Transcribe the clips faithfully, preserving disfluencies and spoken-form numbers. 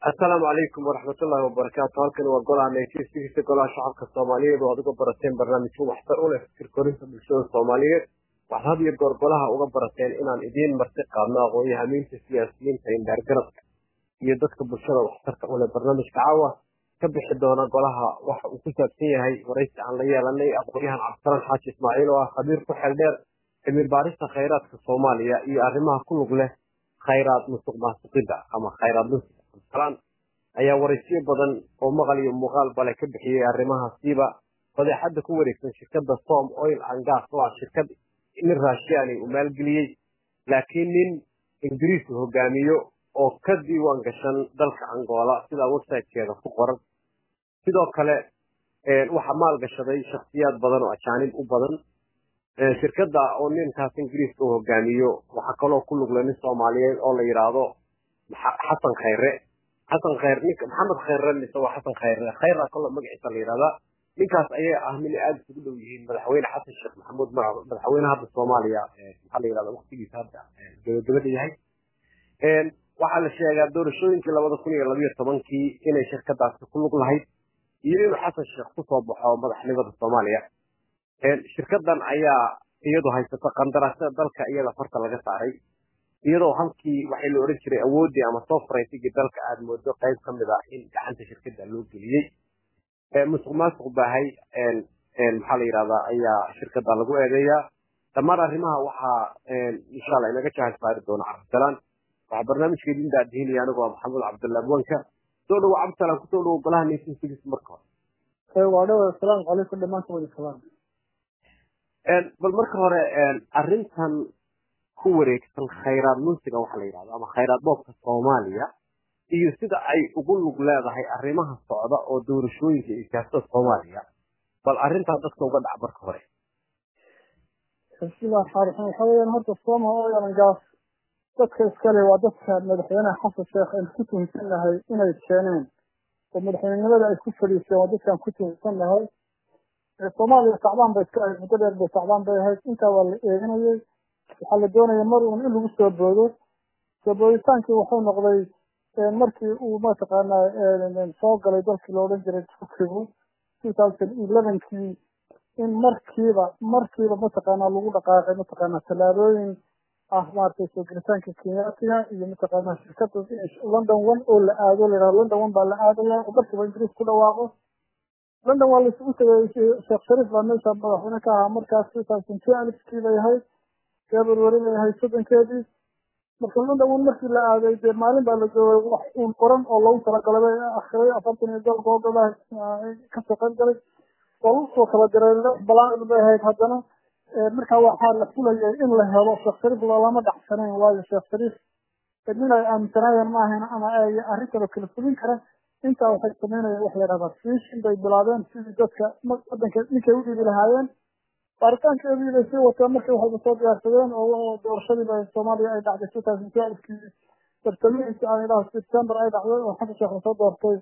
السلام عليكم ورحمة الله وبركاته. هلكن وقول عن نيتيس في قول شعبك الصومالية وهذا برتين برنامج هو محترم في كورنث بالشؤون الصومالية وهذا يقول قولها وقبرتين إن عن إدين مرتقى ناغويها مين في السياسيين فإن درجرت يدك بالشؤون محترم ولا برنامج كعوة كبح الدونا قولها وح وكتب فيها هي ورئيس عن ليا لأني أقولها عن عبد حاج إسماعيل وخبير كحل دير من باريس خيرات في الصومالية يعلمها كل له خيرات مستقبل سقيدة أما خيرات نص الآن أي ورثي بدن أو مغلي ومغال بلا كبحي الرماها سيبا فذي حد كوريك من شركة الصوم أويل عنقاس طبعا شركة إن الراشياني ومال قليل لكن إنجليز هو جاميو أو كذي وانقشان دلك عنقولا سيدا وسائل كذا فقرا سيدا كلا وحمال قشري شخصيات بدن وأشانب وبدن شركة دا أونين كاس إنجليز هو جاميو وحكلوا كل غلاني الصوماليين أو اللي يرادو حسن خيره حسن خير نيك محمد خير اللي سوى حسن خير خير كل مجلس اللي هذا نيكاس أيه أهم اللي قاعد تقولوا يجين مدحوين حسن الشيخ محمود مع مدحوين هذا الصومالية محلي هذا وقت يجي هذا جودي هاي وعلى الشيء قاعد دور شو يمكن لو ضفني ولا بيه طبعا كي إن الشركة بس كل كل هاي يجين حسن الشيخ خصوصا بحاول مدحني هذا الصومالية الشركة دم أيه يدو هاي تتقن دراسات ذلك أيه لفرق لقى سعري iyadoo halkii waxay la oran jiray awoodii ama software-tii dalka aad moodo qayb kamid ah in gacanta shirkadda loo geliyay ee musuqmaasuq baahay een een maxaa la yiraahdaa ayaa shirkadda lagu eedeeyaa dhammaan arrimaha waxa een insha Allah inaga jahas saari doona Cabdisalaan waxa barnaamijkeedin daadiinaya anigu Maxamed Cabdullaah Wanka soo dhaw Cabdisalaan ku soo dhaw golaha nation six marka ee waadhow assalaamu calaykum dhamaantood salaam een bal marka hore een arrintan kuwareegsan khayraad nunsiga waxa la yiraahdo ama khayraad boobka Soomaaliya iyo sida ay ugu lug leedahay arrimaha socda oo doorashooyinka iyo siyaasada Soomaaliya bal arrinta dadka uga dhac barka hore bismillah xariixan waxa weeyaan horta Soomaaliya oo gaas dadka iskale waa dadka madaxweynaha xasan sheekh ay ku tuunsanahay inay keeneen oo madaxweynimada ay ku fadhiisteen waa dadkan ku tuunsanahay ee Soomaaliya tacbaan bay ka muddo dheer bay tacbaan bay ahayd inta waa la eeganayay waxa la doonaya mar uun in lagu soo boodo soo booditaankii wuxuu noqday markii uu ma taqaanaa soo galay dalkii loo odhan jiray Turkigu two thousand eleven kii in markiiba markiiba ma taqaanaa lagu dhaqaaqay ma taqaanaa tallaabooyin ah maartay soo gelitaanka Kenyaatiga iyo ma taqaanaa shirkadda London one oo la aado la London one baa la aadaya oo markiiba Ingiriis ku dhawaaqo London waa la isugu tagay Sheekh Sharif baa meesha madaxweyne ka ahaa markaas two thousand twelve kii bay ahayd gabar warin ay sodankeedii marka London markii la aaday de maalin baa la joogay wax uu qoran oo lagu tala galay akhriyo afartan iyo dal goobada ka soo qeyb galay oo soo kala diray balaan bay ahayd haddana marka waxa la fulayay in la helo Sheekh Sharif lama dhaxsanayn waayo Sheekh Sharif idin ay aaminsanayeen ma ahayn ama ay arrinta kala fulin karaan inta waxay sameynayeen wax yaraada fiishin bay bilaabeen sidii dadka wadanka ninkay u dhibi lahaayeen baaritaankeedii la soo wataa markii waxay soo diyaarsadeen oo doorashadii Soomaaliya ay dhacday two thousand twelve kii September ay dhacday September ay dhacday oo xasan sheekh soo doortay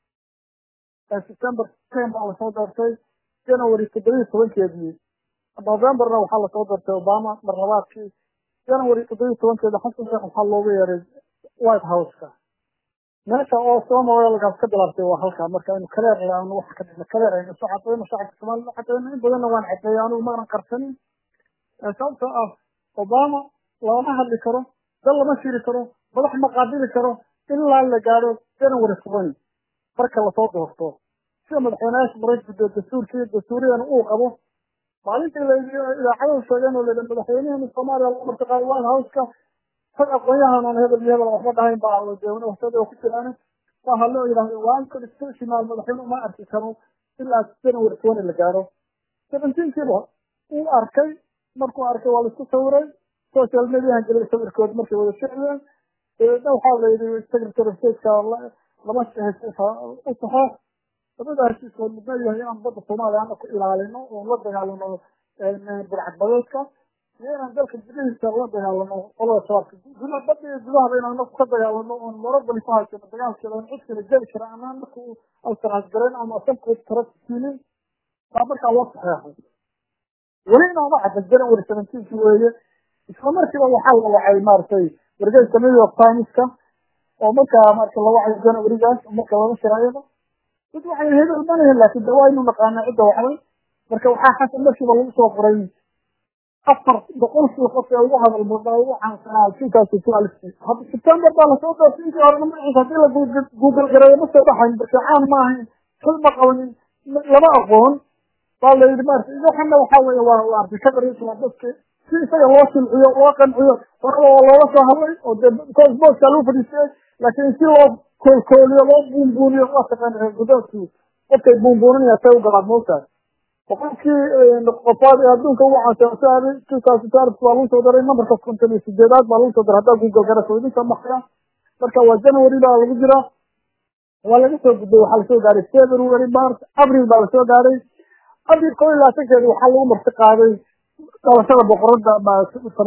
September ten baa soo doortay January toddoba iyo toban keedii November waxa la soo doortay Obama mar labaadkii January toddoba iyo toban keedii xasan sheekh waxa loogu yeeray White House-ka meesha oo Soomaaliya laga ka bilaabtay waa halka marka inuu kala reeyaan wax ka dhigay kala reeyaan shacabka shacabka Soomaaliya xataa in badan waan cadeeyaan oo ma qarsan sababtoo ah Obama lama hadli karo dal lama shiri karo madax ma qaadili karo ilaa la gaaro January seven marka la soo doorto si madaxweynaha Mareykanka dastuurkii dastuuriyan uu qabo maalintii la idaacada sheegeen oo leeyahay madaxweynaha Soomaaliya loo martaqay White House-ka fad aqoonyahan oo hebel hebel waxba dhahayn baa la jeeyo waxtada ku jiraan waxa loo yiraahdo waan ka isticmaal madaxweyne ma arki karo ilaa January twenty la gaaro seventeen kilo uu arkay markuu arkay waa la isku sawiray social media galay sawirkood markii wada sheegeen ee waxa la yiri secretary of state ka lama shaqeeyo u tahay dadka soo mudnayahay aan badda Soomaaliya aan ku ilaalino oo la dagaalano ee burcadbadeedka inaan dalka gudihiisa la dagaalano qolada sababta gudaha badda gudaha inaan ku dagaalano oo marabali ku haysto dagaalkeeda cid kale gali kara ama ku alsaraas garan ama sababta tarafsiinin marka loo saxeexo ولينا واحد الجنة والسبنتين شوية إسلام مركبة وحاول وحاول مارسي ورجال سميه وقتانيسكا oo markaa marka la wacay January-gaas marka laga shiraayado dad waxay hebel banay laakiin dawaynu naqaana cidda waxay marka waxa xasan markiiba lagu soo qoray afar boqolkiiba qof ee ugu hadal badan waxaan sanaa sidaas ku alifay hadda September baa la soo doortay intii hore ma hadii la Google gareeyo ma soo baxayn marka aan ma ahayn xilba qawanin lama aqoon baa la yidhi marka waxana waxa weeye waa waa shaqadiisa waa dadka si isaga loo silciyo loo qanciyo hore oo looga soo hadlay oo because boss lagu fadhiistay laakiin si loo koolkooliyo loo buunbuuniyo waa taqaanaa gudoodkii qofkay buunbuuninaya tay u galaad mootaa qofkii qofaad adduunka ugu caansan tukaas taarif waa lagu soo daray numberka konton iyo sideedaad baa lagu soo daray hadda Google garasho idin sameeya marka waa January baa lagu jira waa laga soo gudbay waxa la soo gaaray February March April baa la soo gaaray April koo ilaa sanadkeeda waxa lagu marti qaaday dalashada boqorada baa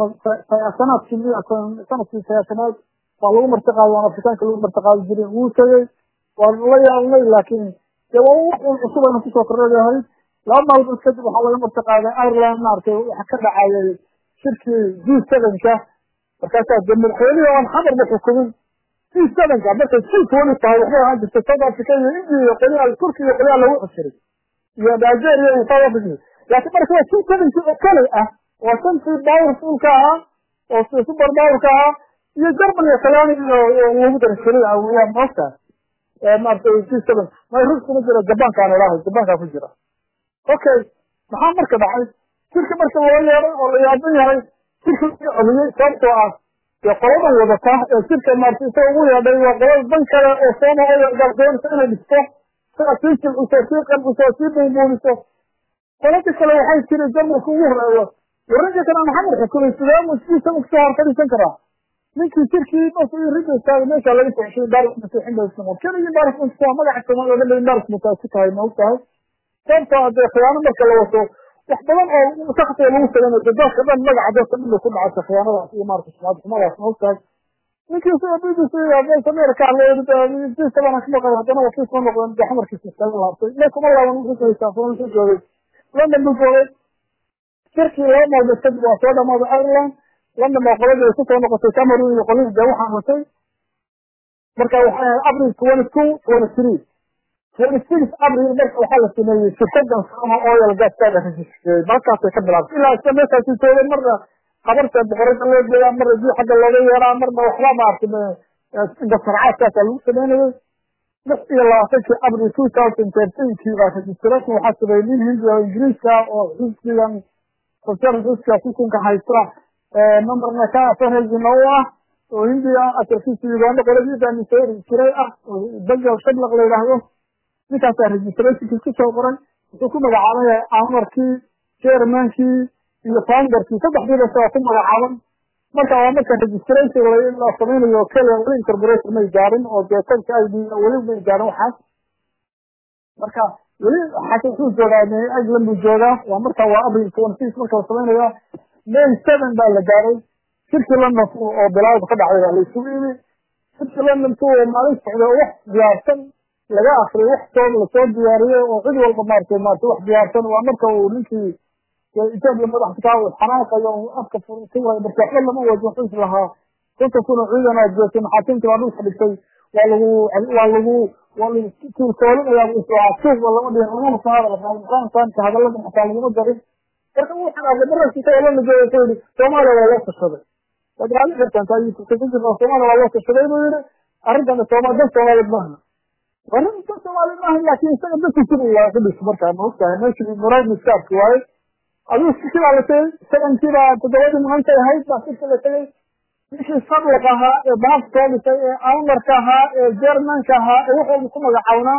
sanadkii sanadkii sanad waa lagu marti qaaday oo Afrikaanka lagu marti qaaday jiray wuu tagay waa la yaabay laakiin waa wax cusub oo ku soo kordhay laba maalmood kadib waxa laga marti qaaday Ireland maartay waxa ka dhacay shirkii G seven-ka markaas madaxweynaha aan xamar ma xukumin G seven-ka marka si toona tahay waxa aan jirtay South Africa iyo India iyo qolyaha Turkiga iyo qolyaha lagu xiray iyo Nigeria iyo South Africa laakiin marka G seven-ka oo kale ah oo santii powerful-ka ah oo super power-ka ah iyo Germany iyo Talyaani iyo ugu darashay awiyaan moota ee maartay G seven ma ruuska jira Japan-ka aan ilaahay Japan-ka ku jira okay maxaa marka dhacay shirka marka loo yeeray oo la yaabay yahay shirka codiyay sababtoo ah ee qolada wadata ee shirka maartay soo ugu yeeray waa qolada ban kale oo Soomaaliya galbeed inay dhisto sida shirka uu soo qeyb uu soo buubuuniso qolada kale waxay jireen jarmalku ugu horeeyo wararka kana maxamed xukumay sidoo uu si soo soo horfadhiisan karaa ninkii shirkii oo ridda taagay meesha laga soo xishay daarus masiixinda isagoo kaliya daarus masiixinda magaca Soomaaliya laga daarus masiixinda ku tahay sababtoo ah khiyaano marka la wato wax badan oo shaqada lagu sameeyo dadka dhan magaca dadka dhan ku dhacay khiyaanadaas iyo maarka shaqada xumadaas noqday ninkii soo bidis iyo South America leeyahay si sabana kuma qabo hadana waa kiis ma noqon daxmarkiisa istaag laabtay ma kuma laaban wuxuu soo saafon soo joogay lama duqoy shirkii loo maado saddex waa soo dhamaado Ireland lama ma qolada ku soo noqotay Cameroon iyo qolada waxaan watay marka waxa April twenty-two twenty-three twenty-six April marka waxa la sameeyay shirkaddan Sama Oil Gas ka heshiisay markaas ay ka bilaabtay ilaa sameeyay si toban marna qabarta boqorada loo jeedaa marna si xagga looga yeeraa marna waxba ma arkin inta sarcaadka lagu sameeyay markii la waafaqay April twenty thirteen kii baa heshiisay waxa sameeyay Hindiya Ingiriiska oo xisbigan konservatiska ku kunka haysta ee numberna ka fahayno ah oo Hindiya asalkiisu Uganda qoladii misay jiray ah bagal shablag leeyahay ninkaas registration ku soo qoran wuxuu ku magacaabay amarkii chairman-kii iyo founder-kii saddexdiiba soo ku magacaaban marka waa marka registration la sameeyo kale wali incorporation ma gaarin oo deetanka ay wali ma gaarin waxa marka wali xataa soo joogaanay ajlan buu joogaa waa marka waa April twenty-six marka la sameeyo May seven baa la gaaray shirkii London oo bilaawda ka dhacay la isugu yimid shirkii London oo maalin socdo wax diyaarsan laga akhriyo wax soo la soo diyaariyay oo cid walba maartay maartay wax diyaarsan waa marka uu ninkii inta madaxda ka ah xanaaqayo afka furtay waa marka lama wajho xus lahaa kunta kuna ciidana joogtay maxaakiimta waa dhulka dhigtay waa lagu waa lagu waa lagu koolin ayaa uu soo aasay wala ma dhihin lama saaro waxaan taan ka hadalada xataa lagu darin marka uu xanaaqay markii kale la joogay Soomaaliya waa la tashaday wadaan xirtaan taay ku tajir Soomaaliya waa la tashaday buu yiri arrintan Soomaaliya Soomaaliya maaha وانا مستوى على الله لكن يستقبل بس يصير الله كله مركع موقع ماشي مراد مسكاب كويس أبي استكمل على شيء سكن كذا تدور من أنت هاي بس كذا شيء مش الصبر كها بعض كذا شيء أمر كها جرمن كها يروحوا يكونوا يعاونا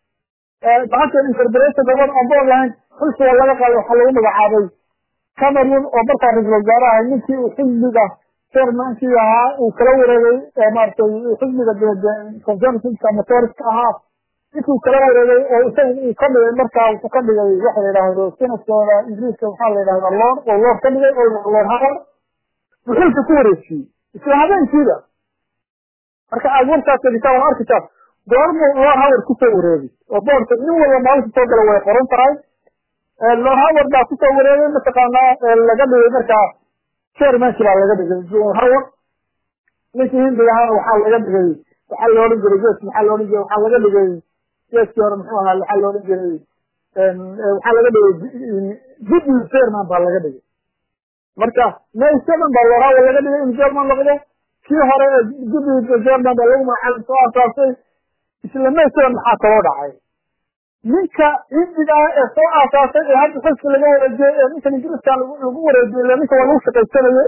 بعض الانتربريت تدور أمور لين كل شيء ولا قال يحلون مجعبي كاميرون وبركة رجل الجارة هنيكي وحزب ده جرمن كها وكلور مارتي حزب ده كونجنس كمطارس كها inuu kala wareegay oo isagu ka dhigay markaa uu ka dhigay waxa la yiraahdo sinadkooda Ingiriiska waxa la yiraahdo Lord oo Lord ka dhigay oo Lord Howard wuxuu ku wareegay isla habeenkiida marka agoontaas ay ka arkaysaa goormo Lord Howard ku soo wareegay oo boorta nin walba maalinta soo gala way qoran tahay ee Lord Howard baa ku soo wareegay mataqaanaa laga dhigay markaa chairman kala laga dhigay Lord Howard ninkii hindiga waxa laga dhigay waxaa la odhan jiray gees maxaa la odhan jiray waxaa laga dhigay geeskii hore muxuu ahaa waxaa la odhan jiray waxaa laga dhigay deputy chairman baa laga dhigay marka may seven baa looraa laga dhigay in chairman noqdo kii hore deputy chairman baa lagu magacaabay soo aasaasay isla may seven maxaa kaloo dhacay ninka indiga ee soo aasaasay ee hadda xilka laga wareejiyey ee ninkan ingiriiska lagu wareejiyey ninka waa lagu shaqaysanayay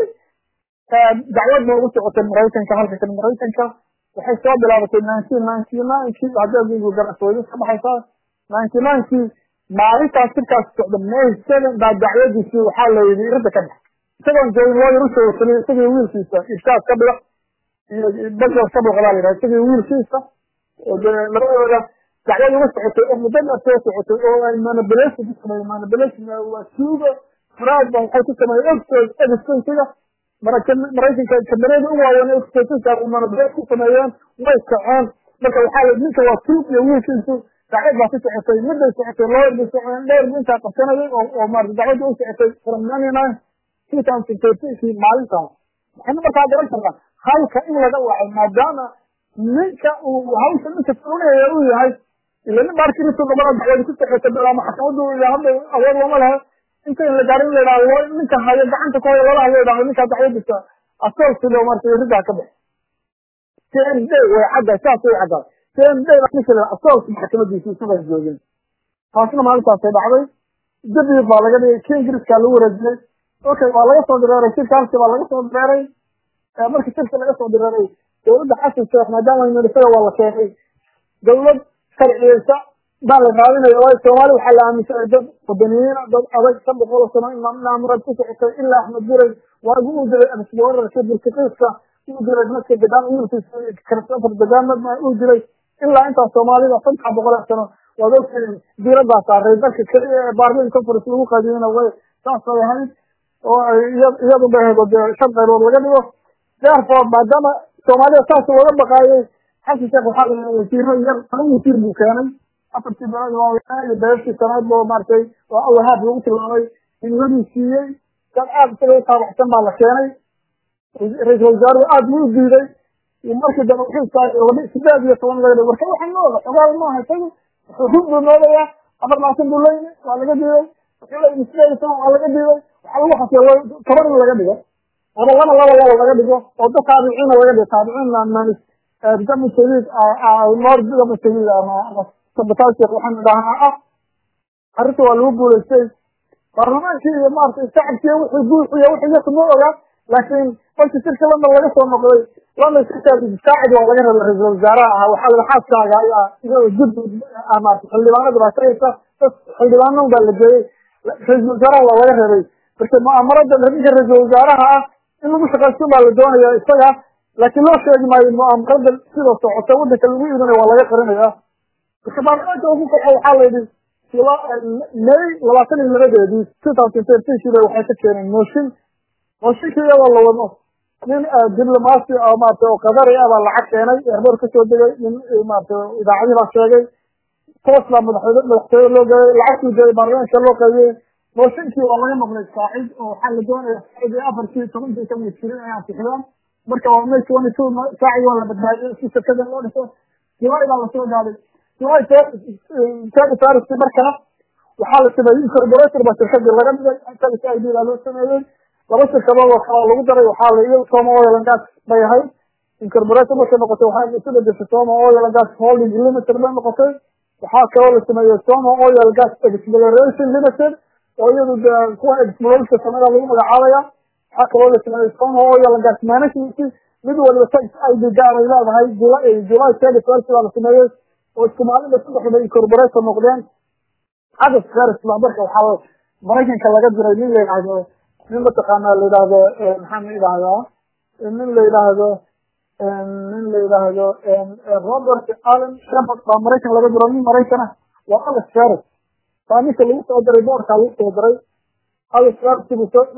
dacwad ba ugu socotay maraykanka halka kan maraykanka waxay soo bilaabatay nineteen ninety nine kii hadda adigu garasooyin ka baxaysaa ninety nine kii maalintaas sirkaas socda may seven baa dacwadiisii waxaa la yidhi irada ka bax isagoon joogin loo yar usoo wasanay isagii wiilkiisa irshaad ka dhiga iyo bajar ka dhiga baa la yidhaha isagii wiilkiisa oo dee labadooda dacwad uga socotay oo muddada soo socotay oo ay manipulation ku sameeyeen manipulation waa tuuga fraud ba waxay ku sameeyeen extras extransiga maraykanka kamarada u waaweyn extransiga manipulation ku sameeyeen way kaceen marka waxaa la ninka waa tuug iyo wiilkiisu dacwad baa ku socotay midday socotay loo yarbi soceen dheer intaa qabsanayay oo oo maarata dacwadda u socotay from ninety nine two thousand thirteen maalintaas waxayna markaa garan kartaa halka in laga wacay maadaama ninka uu hawsha ninka fulinaya uu yahay ila nin baarkii intuu gabadha dacwada ku socotay bilaa maxkamaddu ilaa hadda awood looma laha inta in la gaarin la yidhahdo ninka hayo gacanta ku hayo lala hayo yidhahdo ninkaa dacwadisa asool sidoo marka ridaa ka bix ten day way cadda saas way caddaa ten day baa ninka la asoolka maxkamadiisa isagaa joogin taasna maalintaasay dhacday dabi baa laga dhigay kii ingiriiskaa lagu wareejiyey okay waa laga soo direeray sirkaasi baa laga soo direeray markii sirka laga soo direeray dowladda xasan sheekh maadaama ministada waa la keenay dowlad sharciyeysa baa la raadinaya waayo soomaali waxaa la aaminsanay dad wadaniyiina dad adag ka boqol sano in naamurad ku socotay ilaa axmed guray waagu uu diray absboorarka burtuqiiska uu diray dadka gadaan wiilkiisa christopher gadaan uu diray ilaa intaas soomaalida saddex boqol sano waad ogtihiin diiraddaa saaray dalka keliya ee baarlin conference lagu qaadiyeyna way saasay ahayd oo iyadu bay ahayd oo shan qaybood laga dhigo therefore maadaama soomaalida saas looga baqaayay xasan sheekh waxaa la wasiiro yar toban wasiir buu keenay afartii bilood waa iyo beeshii sanaad boo maartay oo awahaab lagu tilmaamay in wadii siiyey dad aad isaga u taabacsan baa la keenay ra-iisul wasaaruhu aad buu u diiday markii dambe wuxuu saaray laba sideed iyo toban laga dhigo marka waxaa nooga xogaal maaha isagu wuxuu hub buu noogayaa afar labaatan buu leeyahay waa laga diiday wuxuu leeyahay sideed iyo toban waa laga diiday waxaa lagu xasiyay toban in laga dhigo laba laba laba laba laga dhigo oo dad taabiciina laga dhigo taabiciinna maanis gama shadiid noor gama shadiid ama sabataal sheekh waxaan dhahaa ah arrinta waa lagu guulaystay baarlamaankii iyo maaragtay shacabkii wuxuu buuxiya wuxuu yaka ma ogaa laakiin markii sirka london laga soo noqday london sirkaasi saacid waa laga rabay ra-iisul wasaaraha ahaa waxaa laga xaaskaaga ayaa iyadoo guddi maarata xildhibaanada baa shaqaysa dad xildhibaanan baa la geeyey ra-iisul wasaaraha waa laga rabay marka mu'aamarada ninka ra-iisul wasaaraha ah in lagu shaqaysto baa la doonaya isaga laakiin loo sheegi maayo mu'aamarada sida socota waddanka lagu iibinayo waa laga qarinaya marka baarlamaanka ugu kaxo waxaa la yidhi may labaatan iyo labadeedii two thousand thirteen shiba waxay ka keeneen mooshin mooshinkii iyadoo la wado nin diblomaasi oo maarata oo qadari ah baa lacag keenay eerboor kasoo degay nin maarata idaacadii baa sheegay toos baa madaxweyne madaxtooye loo geeyey lacagtii geeyey baarlamaanka loo qaybiyey mooshinkii waa laga noqday saacid oo waxaa la doonaya saacid iyo afartii tobankii kamid jirin ay ansixiyaan marka waa may twenty two saacid waa la badbaadiyey si shirkada loo dhiso july baa lasoo gaaday july thirty first markaa waxaa la sameeyey incorporator baa shirkadii laga dhigay talis i d baa loo sameeyey laba shirkadood oo kala lagu daray waxaa la iyo Soma Oil and Gas bay ahayd incorporator markay noqotay waxaa la sida jirtay Soma Oil and Gas Holding Limited bay noqotay waxaa kaloo la sameeyey Soma Oil and Gas Exploration Limited oo iyadu kuwa exploration samada lagu magacaabaya waxaa kaloo la sameeyey Soma Oil and Gas Management mid waliba tax I D gaar ay leedahay July July thirty first baa la sameeyey oo isku maalinta saddexda incorporator noqdeen hadda garis baa marka waxaa maraykanka laga diray nin la yidhaahdo nin mataqaanaa la yidhaahdo maxaan idhahdaa nin la yidhaahdo nin la yidhaahdo Robert Allen Shepard baa maraykan laga diro nin maraykan ah waa Alex Ferris baa ninka lagu soo diray boorka lagu soo diray Alex Ferris buu soo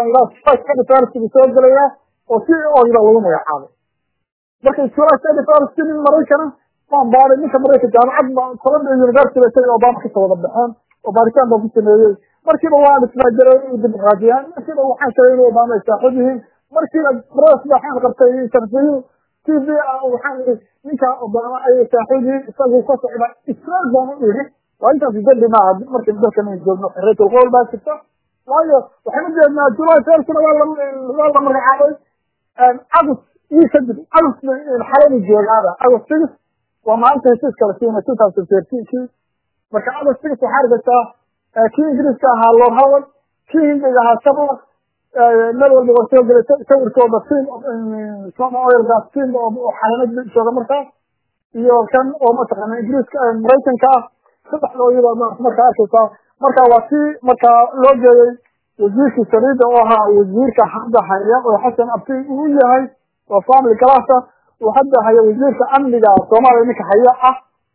Ferris buu soo gelaya oo si ooyda lagu magacaabay markay July thirty first nin maraykan ah baan baaray ninka maraykan jaamacad baa Columbia University ee Obama ka soo wada baxeen oo baaritaan baa ku sameeyey markiiba waa ismaajiray dimuqraadiyaan markiiba waxaan sheegay inuu Obama ay saaxiib yihiin markiiba Ross waxaan qabtay interview T V waxaan ninka Obama ay saaxiibay isagu ka socda Israel baa yiri waa inta sidii ma markii dadka ay joogno reeto qowl baa jirta waayo waxaan jeednaa July first waa la waa la magacaabay aan August يسدد ألف الحالة الجوالة أو السجس وما أنت هسيس كالسينة two thousand thirteen كي مركا أو السجس وحاربة كي إنجلس كاها اللور هاول كي إنجلها سبق نلو المغسيو قلت سور كوبا سين سوما أوير غاس سين وحالانات شوغا مركا iyo kan oo mataqaana Ingiriiska Mareykanka saddex loo yiro marka aasoo marka wasi marka loo jeeday wasiirka sariida oo ahaa wasiirka hadda haya oo Xasan Abdi uu yahay oo family kalaasa oo hadda haya wasiirka amniga Soomaaliya ninka haya ah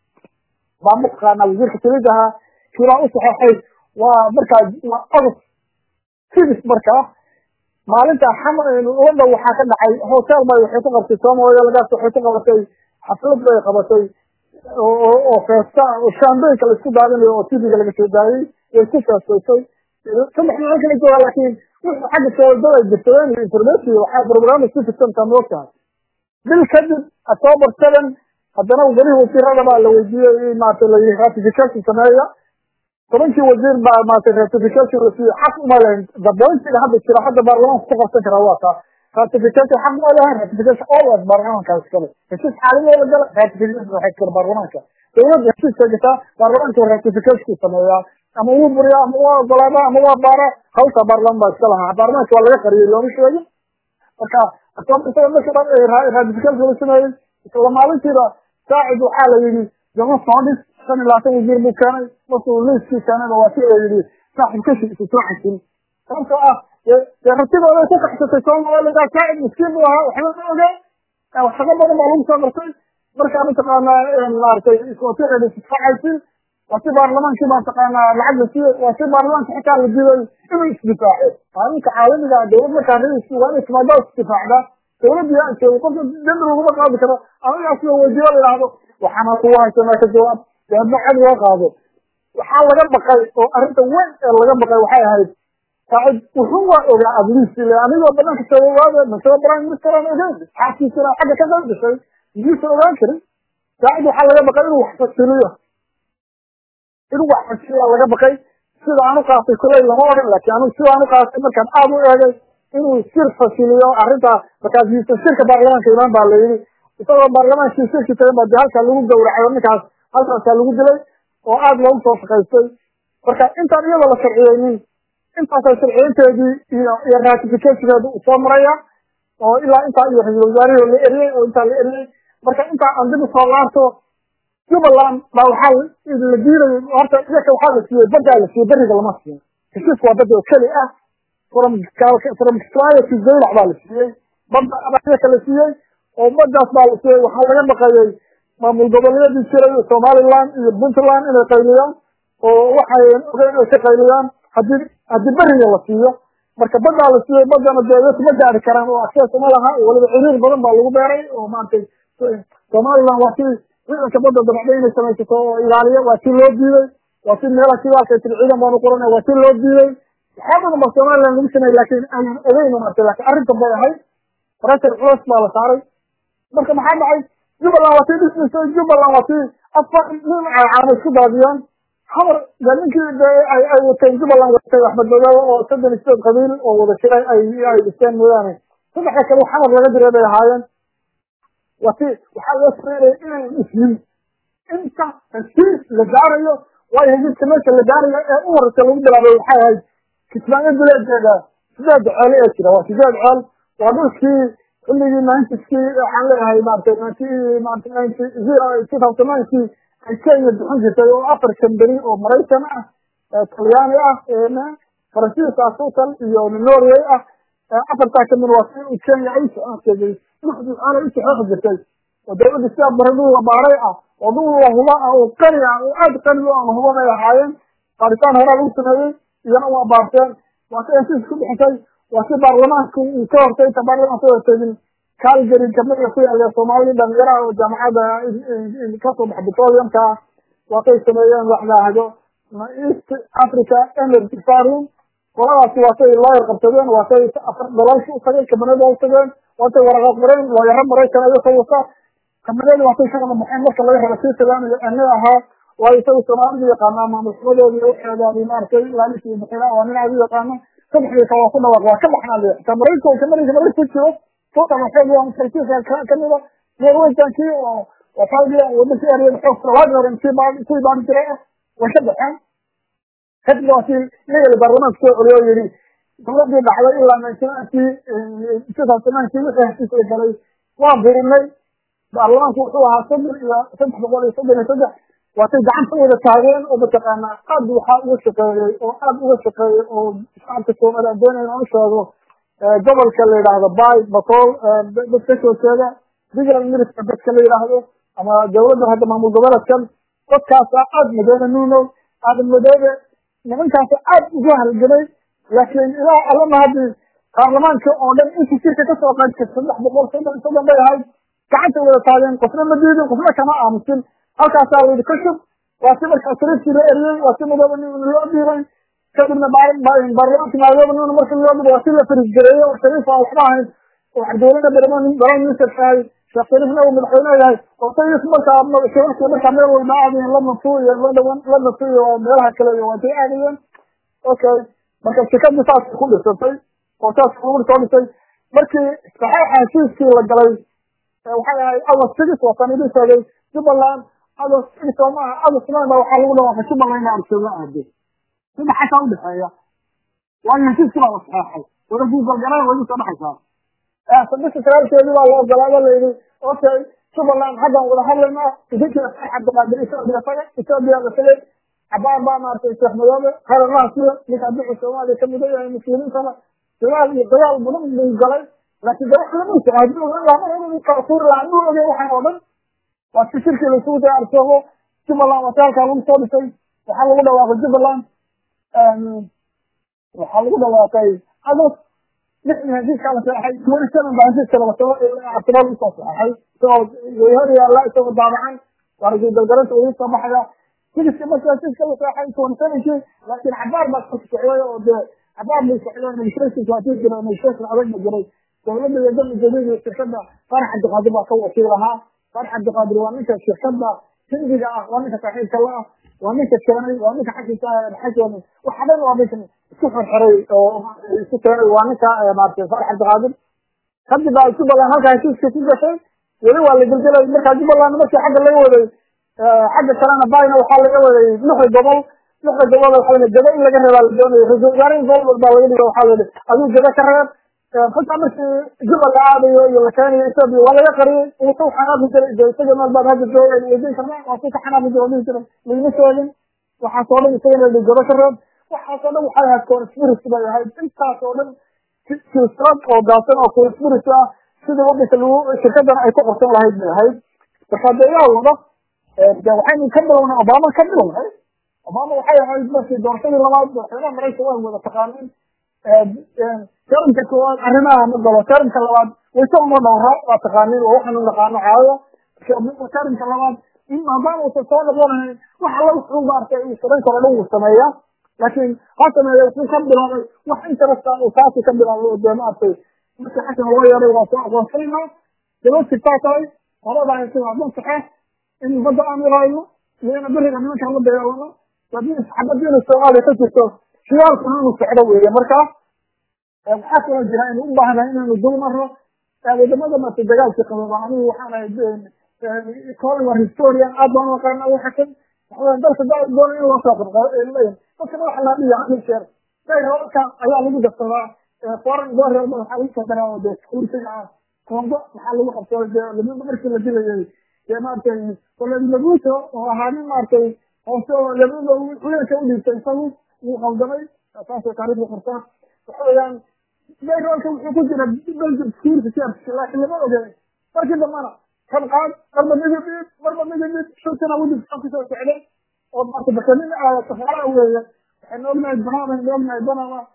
baa maqaana wasiirka sariida kira u saxay waa marka August six marka maalinta xamar oo dhow waxa ka dhacay hotel bay waxay ku qabtay Soomaaliya laga soo xigtay qabatay xaflad bay qabatay oo oo feesta oo shaambay kala isku daadinayo oo T V-ga laga soo daayay way ku feestay samex ma kala jooga laakiin wuxuu xagga soo dalay jirteen information waxa barnaamij si fiican ka muuqda bil kadib October seven haddana warihi wasiirada baa la weydiiyay maanta la ratification sameeya tobankii wasiir baa maanta ratification la siiyay xaq uma lahayn dadweynaha hadda jira hadda baarlamaanka ku qabsan kara waa taa ratification حق ولا ratification always برلمانka iskale heshiis xaalado la gal ratification waxa ka barlamaanka dawladda heshiis ka barlamaanka ratification sameeyaa ama uu buriya ama waa golada ama waa baara hawsha barlamaanka iskale barlamaanka waa laga qariyay loo sheegay marka asoo marka ratification sameeyay isla maalintiiba saacid waxa la yiri jamac saadis shan iyo labaatan wasiir buu keenay markuu liiskii keenay waa si ay yiri saaxib ka shaqo soo xasin sababtoo ah يرتبوا على سقح تسكون ولا ذا ساعد مسكين وها وحنا نقول أو حاجة بدنا معلومة صغيرة بركة بتقانا النارتي إسقاطير اللي تتفاعل وفي برلمان كمان تقانا العدل فيه وفي برلمان تحكي على الجيل إنه استدفاع هذا كعالم إذا دور ما كان يسوي هذا اسمه ده استدفاع ده دور بيان شو وقت دمر هو ما قاعد كذا أنا أصله وجيل هذا وحنا قوة كما كجواب لأن حد وقاعد وحاول جنبك وأنت وين اللي جنبك وحاي هاي قاعد وهو أوجع أبليس اللي أنا لو بدنا كسر هذا مثلا بران مستران أجد حاسس كذا حاجة كذا بس يجي سؤال كذا قاعد وحلا بقى له واحد سرية له واحد سرية ولا بقى سيد أنا قاعد كل اللي هو لكن أنا سيد أنا قاعد مكان أبو هذا إنه يصير فسيلية أرنتا بكاز يصير كبرلمان كمان بالله يصير برلمان يصير كتير بدها كلهم دور حيوان كاس هذا كلهم دليل وعاد لهم صوت كايسي فكان أنت ريال ولا شرعيين انت سرعينتي iyo ratification soo maraya oo ilaa inta iyo xilli wasaarihi la eriyay oo inta la eriyay marka inta aan dib soo laabto Jubaland ma waxa la diiray horta iyaga waxa la siiyay badal si bariga lama siiyo heshiis waa badal kali ah from from Australia to Zeeland baa la siiyay badda abaxda kala siiyay oo baddaas baa la siiyay waxa laga baqayay maamul goboleedyada jiray Somaliland iyo Puntland inay qayliyaan oo waxay ka qayliyaan hadii hadii bariga la siiyo marka badda la siiyo badana dawladda ma gaari karaan oo asaas ma laha waliba xiriir badan baa lagu beeray oo maanta Soomaaliland waa si ciidanka badda dabacdeynay sameeyay oo ilaaliya waa si loo diiday waa si meelaha sidaas ay ciidan baan u qoranay waa si loo diiday waxaana ma Soomaaliland lagu sameeyay laakiin aan ogeyn marka laakiin arrinta bay ahayd pressure plus baa la saaray marka maxaa dhacay Jubaland waa si dhismay Jubaland waa si afar nin aan isku daadiyaan خبر لأنك أي أي وتنجب الله وتنجب أحمد بدر أو سدن السود قبيل أو وذا شيء أي أي إنسان مداني ثم حكى له حمر لقدر هذا هاين وفي وحال يصير إلى المسلم أنت الشيء لجاريه ويهجد كمان لجاريه أمر تلوم بلا بالحياة كتمان البلاد هذا سجاد عليه كذا وسجاد عال وأقول شيء اللي ما أنت شيء حلا هاي ما أنت ما أنت ما أنت ما أنت زي كذا وثمان شيء كان يدحون جتاي oo afar kambari oo Mareykan ah Talyaani ah ee Faransiis ah total iyo Norway ah afarta kamid waa in Kenya ay soo aasay wuxuu aan u soo xajirtay oo dawladda si baradu waa baaray ah oo duu huba oo qariya oo aad qariyo oo huba ay ahaayeen qaritaan hore lagu sameeyay iyana waa baarteen waa ay isku dhixay waa si baarlamaanku uu ka hortay baarlamaanka oo tegin Calgary kamid ah kuwa Soomaaliya dhalinyaro oo jaamacada ka soo baxay petroleumka waxay sameeyeen wax la hado East Africa Energy Forum qoladaas waxay loo qabsadeen waxay afar dalal u tagay kabanada u tagay وأنت ورقة مرين ويرم مريكا أيضا وصا كمدين وأنت شغل محمد مركا الله يرى سيسي لأنه أنها ويسوي سماعي يقانا مع مسؤولة ويوحي هذا ماركي لا نسي بحنا ومن عزيز يقانا سبح لي كواصلنا وقوا كم احنا ليه كمريكا وكمريكا مريكا تشوف صوت المحيط يوم سيسي كمدين يروي كانكي وفايدة ودسي أريد حوص رواجنا رمسي بعض كوي بعض جراء وشبحا هذا الوسيل ليه البرلمان سوء اليوم دولة دعوة إلا من سنأتي تسعة ثمان كيلو تهتيس الجلي واضر الني بأرلمان سوحوها صدر إلى سنح بقولي صدر يتجح وتجعن فوق التعوين وبتقانا قد وحاق وشقائي وقد وشقائي وشعب تسوم إلى الدنيا ونشاهده جبل كاللي هذا باي بطول بتكشو السيدة بيجر الميرس بس كاللي هذا أما دولة هذا معمول جبلة كم قد كاسا قد مدينة نونو قد مدينة من كاسا قد جهر الجلي لكن إذا علمنا هذه البرلمان كأولين إنت شركة تسوى قد كسلح بقول صدق صدق بي هاي كعنت ولا تعلين قفنا مدينة قفنا كما آمسين هل كاساوي الكشف واسمر كاسرين في الأريين واسمر دابني من الوضيرين كذبنا برلمان كما يوم أنه مركز الوضير واسمر في الجرية وشريفة وحراهن وحدولنا برلمان برلمان يوسف هاي شخصيرفنا ومدحونا هاي وطيب مركز شوالك مركز عمير والمعادين لما نصوية لما نصوية وميرها كلاوية وانتي آليا اوكي marka shirkadu taas ku dhisatay oo taas ku dhisatay markii saxaaxa heshiiskii la galay waxay ahayd awal sidii soo sanadii saday Jubaland awal sidii soo ma awal sanad waxa lagu dhawaaqay Jubaland ma arshada aade sida xataa u dhaxaya waa heshiiskii la saxaaxay waradu galgaray way soo dhaxaysaa ee saddex saraalkeedii waa loo galay leeyahay okay Jubaland hadda wada hadlayna sidii Abdi Qaadir Isaaq faga Itoobiya la عبارة ما أعرف الشيخ مدامة هذا الناس اللي كانوا السومالي كم بدأ المسلمين كما سؤال يضيع المنام من الجلال لكن ده إحنا مش عارفين ولا ما من كافور لعنه ولا واحد هذا وتشير كل سوء تعرفه ثم الله وتعالى كلام صاد شيء وحلو ده واحد جبلان وحلو ده واقعي هذا نحن هذه كانت حي كل سنة بعد سنة سواء اعتبار الصوت حي سواء يهدي الله سواء طبعا ورجل الجلال وهي صباح كل شيء بس كل شيء حين يكون ثاني لكن عبار بس شوية عبار من شوية من شوية سواتير كنا من شوية العظيم الجري ولما يدل الجديد الشركة فرح الدقادر ما سوى فيها فرح الدقادر وانك الشركة تنجي وانك تحيي الله وانك الشواني وانك حكي حكي وحدا وانك سفر حري سفر وانك مارك فرح الدقادر خد بقى شو بقى هذا شيء شيء شيء ولو اللي قلت له انك اجيب الله انا ماشي حاجه اللي هو حاجة كلام باينة وحال الأول نحن قبل نحن قبل وحال الجبل اللي جنب الجون يخرجون غارين قبل بالباوين وحال هذا الجبل كرر فتح مش جبل عادي ولا كان يسوي ولا يقري وصوح حناب جل سجن الباب هذا الجو يعني يجي كمان وصوح حناب جل يجي للمسؤولين وحصلوا يسوون الجبل كرر وحصلوا وحالها تكون سبيرت بقى هاي انت صاروا في الصراط أو قاصر أو في سبيرت سيد وقت الشركة أي تقصر هاي هاي فهذا يا الله waxaan kambalowna Obama kambalowna Obama waxay ahayd markii doorashadii labaad waxaan maray soo wada taqaanay ee karinka koowaad arrimaha ma galo karinka labaad way soo ma dhawra waa taqaanay oo waxaan naqaano caawa karinka labaad in Obama uu soo noqonay waxa la soo baartay in sadan kale lagu sameeyo laakiin hadana wuxuu kambaloway wax inta rasta uu taasi kambaloway doonaatay markii xasan loo yaray waa soo aqoonsanayna dawladda taatay qorada ay soo aqoonsanay إن بدأ أمر الله لأن برهنا من كان بدأ يومنا فبين حبتين السؤال يخصصه شيال كانوا سعدوا يا مركا وحتى الجهين الله هنا نقول مرة إذا ما دام تدجال في قلباني وحنا كل مرة هستوريا أبان وكان أول حكم وحنا درس ده دون إلا وصافر إلا بس ما إحنا بيعمل شر كي هو كان أيام نجد الصلاة فارن ظهر الله حويس كنا ودك كل ساعة كم ده محل وقفة لمن مركز الجيل يا مارتين ولا نقوله وهذا مارتين أصلا لما ولا كوني تنسوا وخلدمي أساسا تعرف الخرطان وحيان ما يقول كم حكومة بلد كثير في كام لكن لما وجد لكن لما أنا كم قال مرة نجيب مرة نجيب شو كنا ودي في خمسة وسبعين وما تبكلين على الصحراء ولا إحنا قلنا البنات إحنا قلنا البنات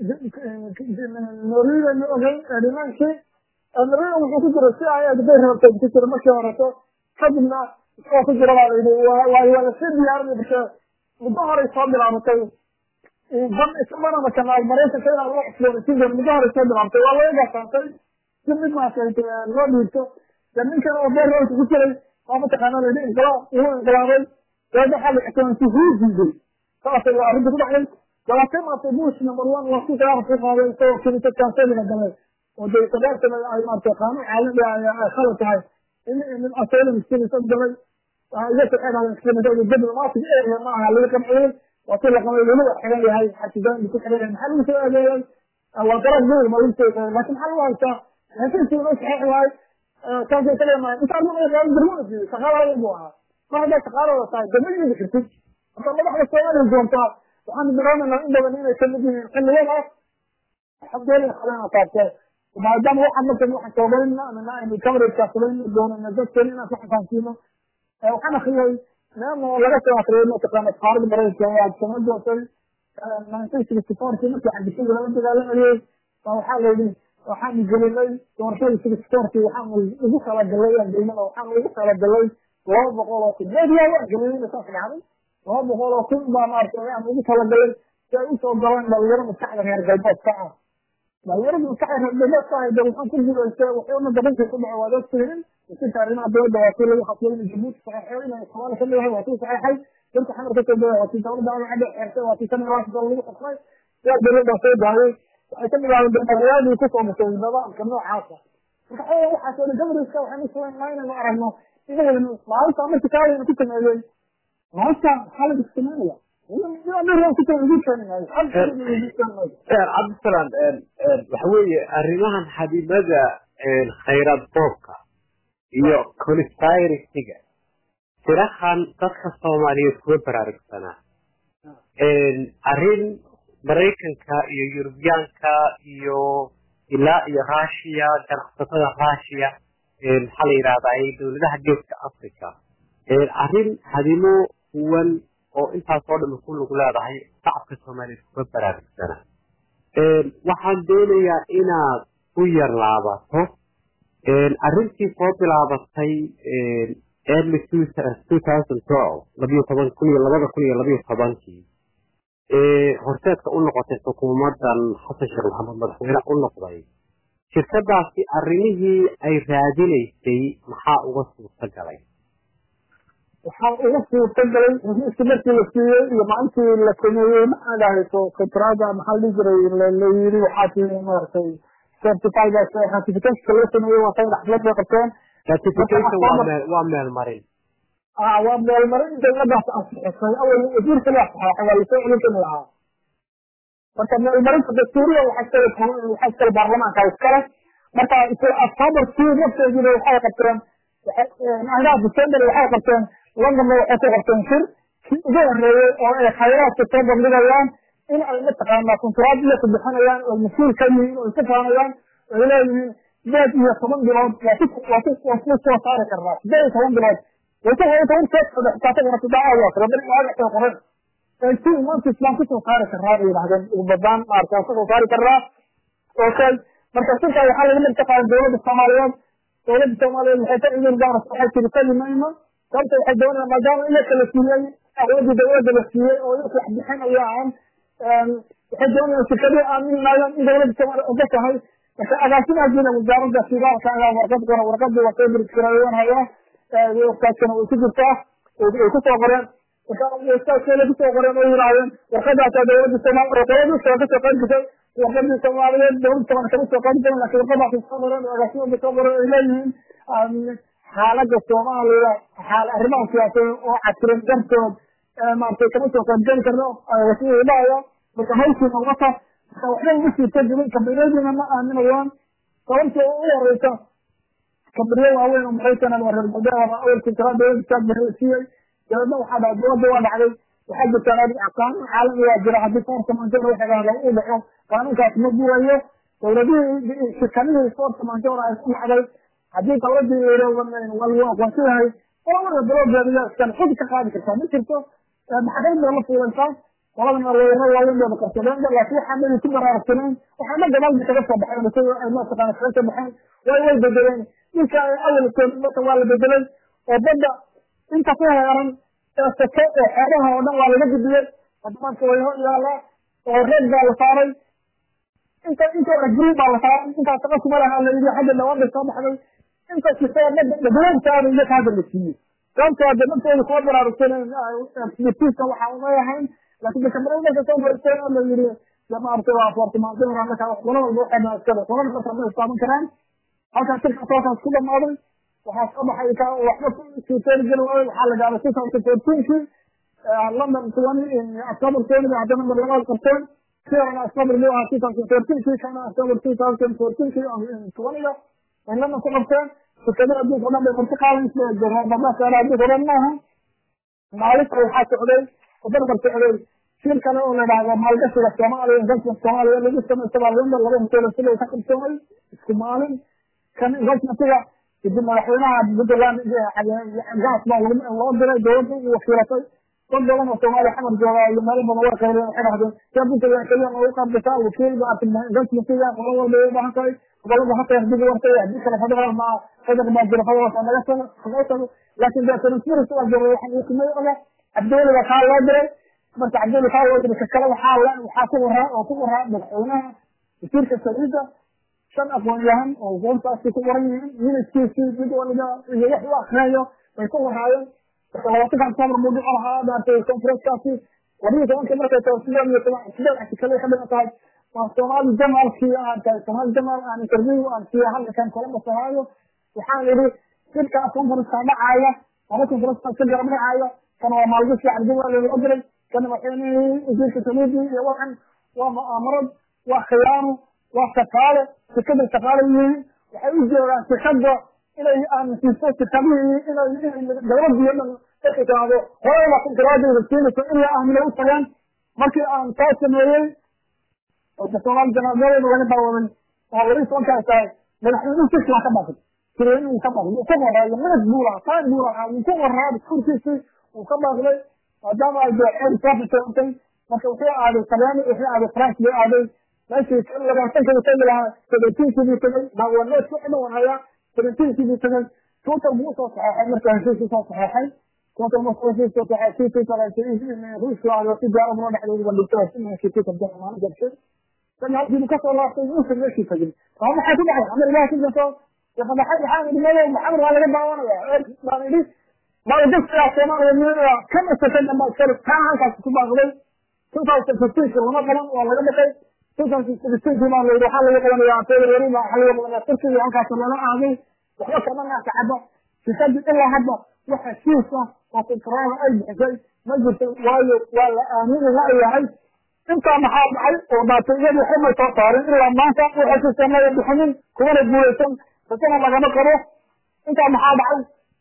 نريد أن نقول لما شيء نريد أن نقول الساعة بديها تبتكر مشي ورثة حدنا أو في جرا ولا ولا سيد يارني بس مظهر يصاب العمتين ضم اسمنا ما كان المريض كان الله فلورنتين مظهر يصاب العمتين والله يبقى كان si mid maaragtay loo dhiibto dee ninkan oo beer roolka ku jiray waa mataqaana la yidhi inqilaab uu inqilaabay deedna waxaa la ixtiraamtay huu diiday saasay waa arrinta ku dhacday galatay maaragtay bush number one waa si khilaaf ku qaaday isagoo kinita kanseliga galay oo dee sagaashan ay maaragtay qaanuun caalami ay khalad tahay in in asylum series galay iga socodaan iskimada diplomatic area ma aha laga qanciyay waa si la qabay weli wax xiran yahay xasidan ku xiran yahay maxaa lagu soo adeeyay waa garab weyn ma lagu soo adeeyay laakiin hal waa ta laakiin si loo saxiix waay kaasoo kale ma inta ma qeybin dirmada shaqaalaha ugu ah ma hada shaqaalaha tahay dabadii xirtid marka madaxda Soomaaliya doonta waxaan dareemaynaa in badan inay ka mid yihiin xilliyada alxamdulilah xalana taabtay maadaama waxaan markan waxaan soomaynaa anna in coverage ka sameyn doonana dadkan inaan ku xasaasino waxaan akhriyay naamo laga soo akhriyay mataqaana qaarada maraykanka waa sanadoo tan nineteen sixty-four markii xadisada laga dagaalamay waxaa la yidhi waxaan gelinay doorashada sixty-four waxaan ugu kala galay deynada waxaan ugu kala galay laba boqol oo kun media waa gelinay saas dhacday laba boqol oo kun baa maartay aan ugu kala galay si ay u soo galaan dhalinyaro maskaxda reer galbeedka ah dhalinyarada maskaxda reer galbeedka ah dee waxaan ku guulaystay wuxuuna dabanka ku dhacay waa dad fiirin وكنت أرينا بيضة وكل اللي خطوين الجمهور صحيحين الصوالح اللي هي وكل صحيحين كنت حمر كتب وكنت أريد أن أعد حرسة وكنت سنة واحدة اللي خطوين يا بيضة صيدة هاي أتمنى على الرياضي وكفوا مسوين بابا كمنوع عاصة وكحية وحاسة لجمر السوء حمي سوين ماينا ما أعرفنا إذا ما عرفت عمل تكاري أنا كنت مأيين ما عرفت حالة اجتماعية عبد السلام وحوي arrimahan xadimada khayraad boobka iyo conspiracy-ga tirahan dadka Soomaaliyeed ku baraarugsanaa arrin Mareykanka iyo Yurubiyaanka iyo ilaa iyo Russia ganacsatada Russia maxaa la yiraahdaa dawladaha geeska Afrika arrin xadimo kuwan oo intaas oo dhan ku lug leedahay shacabka Soomaaliyeed ku baraarugsanaa waxaan doonayaa inaad ku yar laabato arrintii soo bilaabatay early two thousand twelve labiyo toban kun iyo labada kun iyo labiyo tobankii horseedka u noqotay xukuumaddan xasan sheekh maxamed madaxweyne u noqday shirkadaasi arrimihii ay raadinaysay maxaa uga suurta galay waxaa uga suurta galay rasiiska markii la siiyey iyo macantii la sameeyey maxaa dhahayso kontraada maxaa la jiray la yiri waxaa tii maaragtay certified certification loo sameeyey waa say dhaxlad bay qabteen certification waa meel marin ah waa meel marin dawladdaas ansixisay awal wasiirka la saxeexay waa lasoo celin lahaa marka meel marinta dastuuriya waxaa iskale waxaa iskale baarlamaanka iskale marka october two nafteedina waxay qabteen ahdaa december waxay qabteen londonna waxay ku qabteen shir kii ugu horreeyey oo ay khayraadka soo bandhigayaan in ay mataqaanaa kontraad iyo ku bixinayaan oo mas-uul ka yihiin oo iska faanayaan ay leeyihiin sideed iyo toban bilood waa ku waa ku waa ku soo saari karnaa sideed iyo toban bilood way ku hayay toban seed saddex saata warata daaca waa kala bari waaga soo qoran ay two months baan ku soo saari karnaa bay yidhahdeen ugu badaan maarkaa ku soo saari karnaa okay marka sintaa waxaa laga mid taqaan dowladda soomaaliyeed dowladda soomaaliyeed waxay ka idin gaara waxay tiri kalimayno sababta waxay doonayaan maadaama iyaka la siiyey awoodii dowladda la siiyey oo iyaku wax bixinayaan waxay doonayaan shirkadii aaminaayaan in dowladda soomaaliya oga tahay marka agaasimaadiina wasaaradda shidaalka ayaa warqad qora warqadii waa soo dirikiraayeen hayaa websiteskana way ku jirtaa way ku soo qoreen marka websiteskana ku soo qoreen oo yidhaahdeen warqadaasaa dowladda soomaaliya warqadii soo ka soo qayb gashay warqadii soomaaliyeed dowladda soomaaliya kama soo qayb galan laakiin warqadaasi soo qoreen oo agaasimaada soo qoreen ay leeyihiin xaaladda Soomaaliya xaal arrimaha siyaasadeed oo casiran dartood maartay kama soo qaybgeli karno wasiir dhaya marka hawshiina wata waxba ugu siirta jirin kabireedina ma aaminayaan sababta ugu horeysa kabriye waaweyn oo maraykan waa reer galbeed waa awalka kala dowladda saad barisiiyey dowladda waxaa dhacday dowladda waa dhacday waxaa jirta qaanuun caalami ah jira haddii foorka manjoor waxa dhahdaa uu dhaco qaanuunkaas ma burayo dowladihii shirkadihii foorka manjoor ay ku dhacday haddii dowladii la yidhaahdo waa lagu aqoonsan yahay oo marka dowladdeeda iskan xog ka qaadi kartaa ma jirto maxkamad baa la fuulantaa qoladan weeraro waaweyn bay qarsadeen laakiin waxaa mid ku baraarsaneen waxaa ma gadaal kaga soo baxeen isagoo ay ma taqaan kaga soo baxeen way way bedeleen ninka awalkood marka waa la bedelay oo badda inta ku heeran ee sako ee xeebaha oo dhan waa laga gudbiyey wadamaanka way hor yaala oo reed baa la saaray انت انت رجل على طار انت تقص مرة على اللي حد اللي وضع صباح عليه انت كفاية بدون تعرف لك هذا اللي فيه كم تعرف انت اللي خبر على رسالة نتيجة وحاولها لكن بكمرون لك تصور رسالة اللي لما ارتوى افورت ما ظهر عنك ولا الروح ما كذا ولا الفترة من الصابون كلام هذا تلك صوتها كل الماضي وحصبح يكا وحبط في ترجل وحلق على سيسا وتفورتين لندن تواني أصابر تاني بعدما من الرغال القرطان كير أنا أصابر لوها سيسا وتفورتين كان أصابر سيسا وتفورتين تواني وإن لما تقرطان فكذا أبدو قدام بالمنطقة وإنسان الجرهة بما كان أبدو قدامناها معلش روحات علي وضربت علي شير كان أولا بعد ما القصر الصومالي انقلت الصومالي اللي لسه من سبع لندن لغاية مطول السنة وتحكم الصومالي الصومالي كان انقلت نتيجة يجب مدحوينها بدلان جاس ما الله دري دولته وخيرته كل دولة الصومالي حمد جوال المالي بنوار خيرين حين هذا كان بنت الكلام وقام بتاع وكيل بعد قلت نتيجة والله ده ما حكي والله حتى يهدي وقت يهدي كان فضل مع فضل ما جرى فضل أنا لسه خلاص لكن ده كان يصير سؤال جرى حين يكمل ولا عبدول وقال الله دري مرت عبدول قال الله دري كلام حاول وحاكمها وحاكمها مدحوينها يصير كسريدة شن أقوى لهم أو قوم تأسيس ورنيهم من السياسي بدو ولا يحيى أخنايا ويكون هاي فلو تكان صبر موضوع هذا في كونفرنس تأسيس وريه كمان كمان كتوصيل من يطلع كده حكي كله خبرنا طيب وصومال الجمال في عن صومال الجمال عن انترفيو عن فيها هل كان كلام بصراحة وحال يدي تلك كونفرنس مع عاية أنا كونفرنس تأسيس ربنا عاية كانوا ما يجوش عن دول الأجرة كانوا محيني يجيش تميدي يوحن ومرض وخيانه وسفارة تكبر سفارة مني وحيجي تخبى إلى أن تنسى تخبيه إلى جواب يمن تكتب هذا هو ما كنت راضي بالسينة إلا أهل الأسرين مركي أن تاسم لي وتصور الجنازة وغني باومن وغريس وانك أساي من حين نسيك لا كباكت كرين وكباكت وكبر هذا من الزبورة طيب بورة وكبر هذا كل شيء وكبر لي ودام البحر صافي تنتي مركي هذا الكلام إحنا هذا فرنس هذا ماشي كل ما تنتهي تقول سبعين سنة تقول ما هو الناس كله وهاي سبعين سنة تقول توتر مو صحيح مركز شيء صحيح توتر مو صحيح صحيح شيء ترى شيء روش على تجارة من نحن نقول بالتوه إنه شيء تبدأ ما نقدر شيء كان هذه مكسر الله في نص الشيء تقول فهم حاسين على عمل الله كذا صار يا فما حد حاجة ما يوم محمد ولا جنب وانا ما ندري ما ندري يا سماء من كم استفدنا ما صار كان كان تبغى غلي توصل في السوق وما كمان ولا جنب توصل في السوق ما لو روح على يقول يا طيب الوريد حلو ولا تركي عنك سنة عادي وخلاص كمان كعبة تسجل إلا هذا وحسيسة وتكرار أي شيء ما جبت ولا ولا آمين لا يعي أنت محاب عي وما تجد حمل تطار إلا ما أنت وحسيس ما يبحمل كون الجويسم فكنا ما جمع كروه أنت محاب عي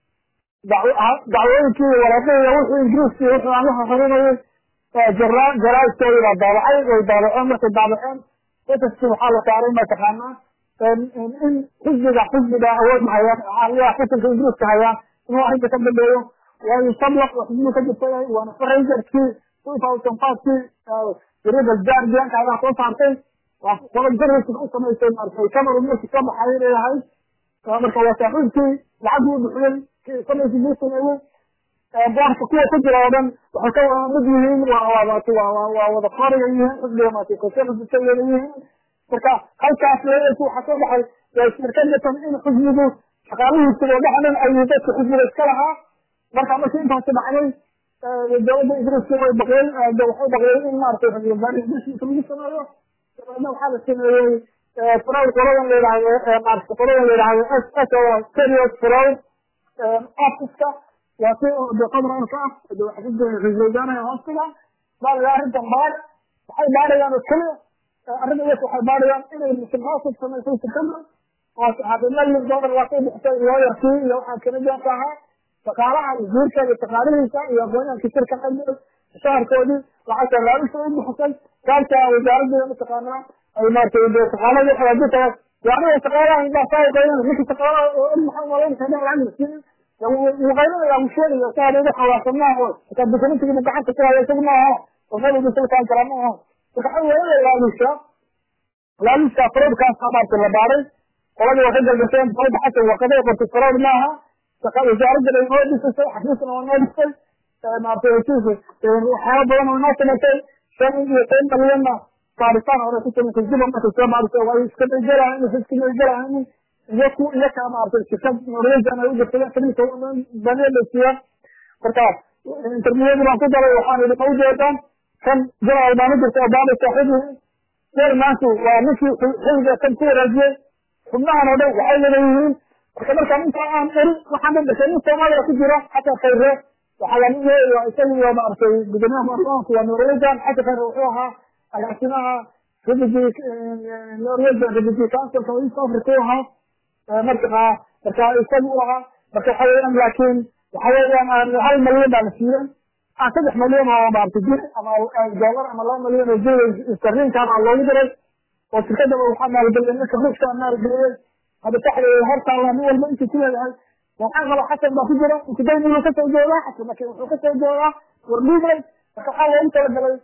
دعوة كي ولا كي يروح إنجليز يروح عنها خلينا جرا جرا يستوي الضابعي والضابعين مثل الضابعين وتسوي حالة تعرين ما تخانا إن حزب حزب ده أول ما هي على حتى في إنجليز كهيا إنه واحد يكمل له ويصلح وحزب تجد فيه وأنا فريزر كي كيف أو تنقاط كي يريد الجار جان كهذا قوس عرفين وقال جرس القصة ما يصير مرسي كاميرا الناس كم حيري هاي كاميرا كواسعين كي العدو بحلم كي كم يجيبوا سنوي بارك كل تجرى ودن وحكوا مدينين وعوضات وضخارج يهين قدامات كثير بتسوي يهين فكا هل كافلين تو حكوا بحال مركزة تنين حزمه شغالين يسووا بحال أي بس حزمه الكلها مركا ماشي انت تبعين الجواب يدرس سوى بغير جو حو بغير إن ما رتيه اليوم بس في السنة أنا حال السنة فراو فراو اللي راه مارس فراو اللي راه أس أس كريوس فراو أفسكا وفي بقدر أنصاف حدود الرجال يا هاستلا ما لا أرد أمبار حي باريان الكل أرد يسوع حي باريان إلى المسلمات السنة في سبتمبر وهذا اللي الجواب الواقعي بحساب لا يرتي لو حكينا جاها فقال عن الزور كان التقارير الإنسان يبغون أن كثير كان عنده شهر كودي وحتى لا يسوي بحسن كان وزارة التقارير أي ما تقول تقارير حرجتها يعني التقارير عند صاحب بين مثل تقارير المحاولين كذا عن المسلمين وغيره يا مشير يا صاحب هذا حواسناه كان بيكون تيجي مقعد كذا يسمعها وغيره بيسوي كان كلامه تحول لا لسه لا لسه فرد كان خبر الباري ولا واحد الجسم فرد حتى وكذا قلت فرد معها فقال وزارة الإنقاذ بس حديثنا والناس ما بيشوفه وحاب وانا الناس مثل كان يتم مليون baaritaan hore ku sameeyay kadib marka soo baartay waa iska dhigayaan in iska dhigayaan iyaku iyaka maartay shirkad Norwegian ay u jirtay kadib banelsiya marka intermediate baan ku daray waxaan idin u jeedaan kan jaraal baan u jirtay baada saaxiibay sir maanta waa ninkii xilliga kan ku raajiyay xubnahan oo dhan waxay leeyihiin marka marka inta aan eri waxaan dadka in Soomaaliya ku jira xataa khayre waxa la leeyahay isaga maartay gudoomiyaha markaanku waa Norwegian xataa khayre wuxuu ahaa agaasimaha Republic Norwegian Republic Council ka East Africa ahaa marka marka isagu ahaa marka xalayaan laakiin waxaan hal malyan baan siiyay aan saddex malyan oo maartay ama dollar ama laba malyan oo jilay sterling ka aan loogu diray oo shirkadda waxa maalgelin ka ruushka maalgeliyay hada taxriir horta la mid walba inta kuleeyahay waxaan qaba xasan baa ku jira inta dayniga ka soo jeeda xasan markii wuxuu ka soo jeeda warbiyay marka waxa uu inta galay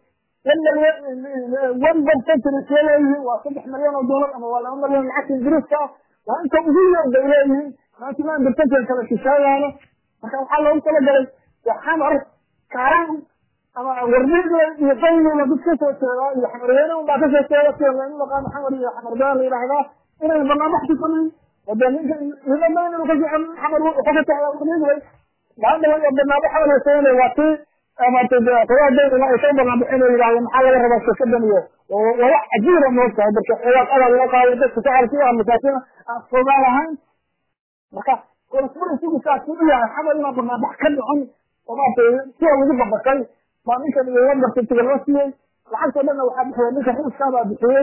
one percent leeyahay waa saddex malyan oo dollar ama waa laba malyan lacag ingiriiska waa inta ugu yar leeyahay laakiin aan birtan kala shaqeeyaan marka waxa loo kala galay waxaan ar kaaran ama warbiyada iyo dayniga dadka soo jeeda iyo xamariyada oo baa ka soo jeeda si aan la qaan xamariya xamardaan ilaahay إن البرنامج تكون ودليل لما ما إنه كذي عم حمر وحكت على البرنامج بعد ما البرنامج حمل يسوي وقتي أما تبى قواد ده لا يسوي برنامج إنه إذا محل غير بس كذا مية ولا أجير الناس هذا كذا أنا لا قاعد بس تعرف فيها مساكين أصلا لهن مكا كل سنة يسوي مساكين يا حمل ما برنامج كذا عن وما تسوي وجب بقول ما ممكن يوم بس تجلسني العكس أنا وحد هو ممكن هو سبب بشيء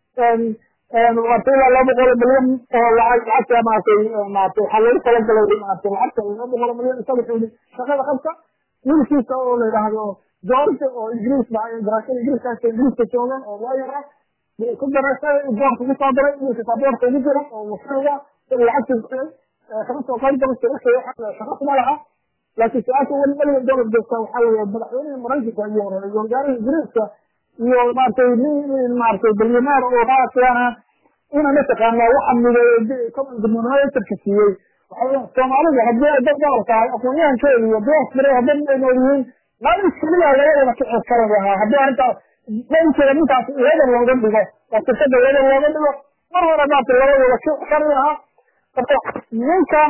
وقتها لا بقول مليون وعاد حتى ما في ما في حلول كلام كلام ما في حتى لا بقول مليون سبعة شغله خمسة من في سؤال هذا جورج أو إنجليز مع دراسة إنجليز كان إنجليز تشوفون أو غيره كل دراسة جورج في صدر في صدر تنجرة أو مشروع العكس خمسة وقاعد بس شخص ما لها لكن سؤال هو المليون دولار بس وحلو بالحين مريض كأيور الجورج إنجليز iyo maartay nin maartay bilyaneer oo raasana ina la taqaano waxa miday community tarkisiyay waxa Soomaaliya hadii ay dad gaar tahay aqoonyahankeedu iyo boos mare hadan ay noolyihiin ma iskaliya laga wada ka xirfadaha hadii arrinta dadka intaas iyada looga dhigo oo shirkadda iyada looga dhigo mar hore baa laga wada ka xirfadaha marka ninka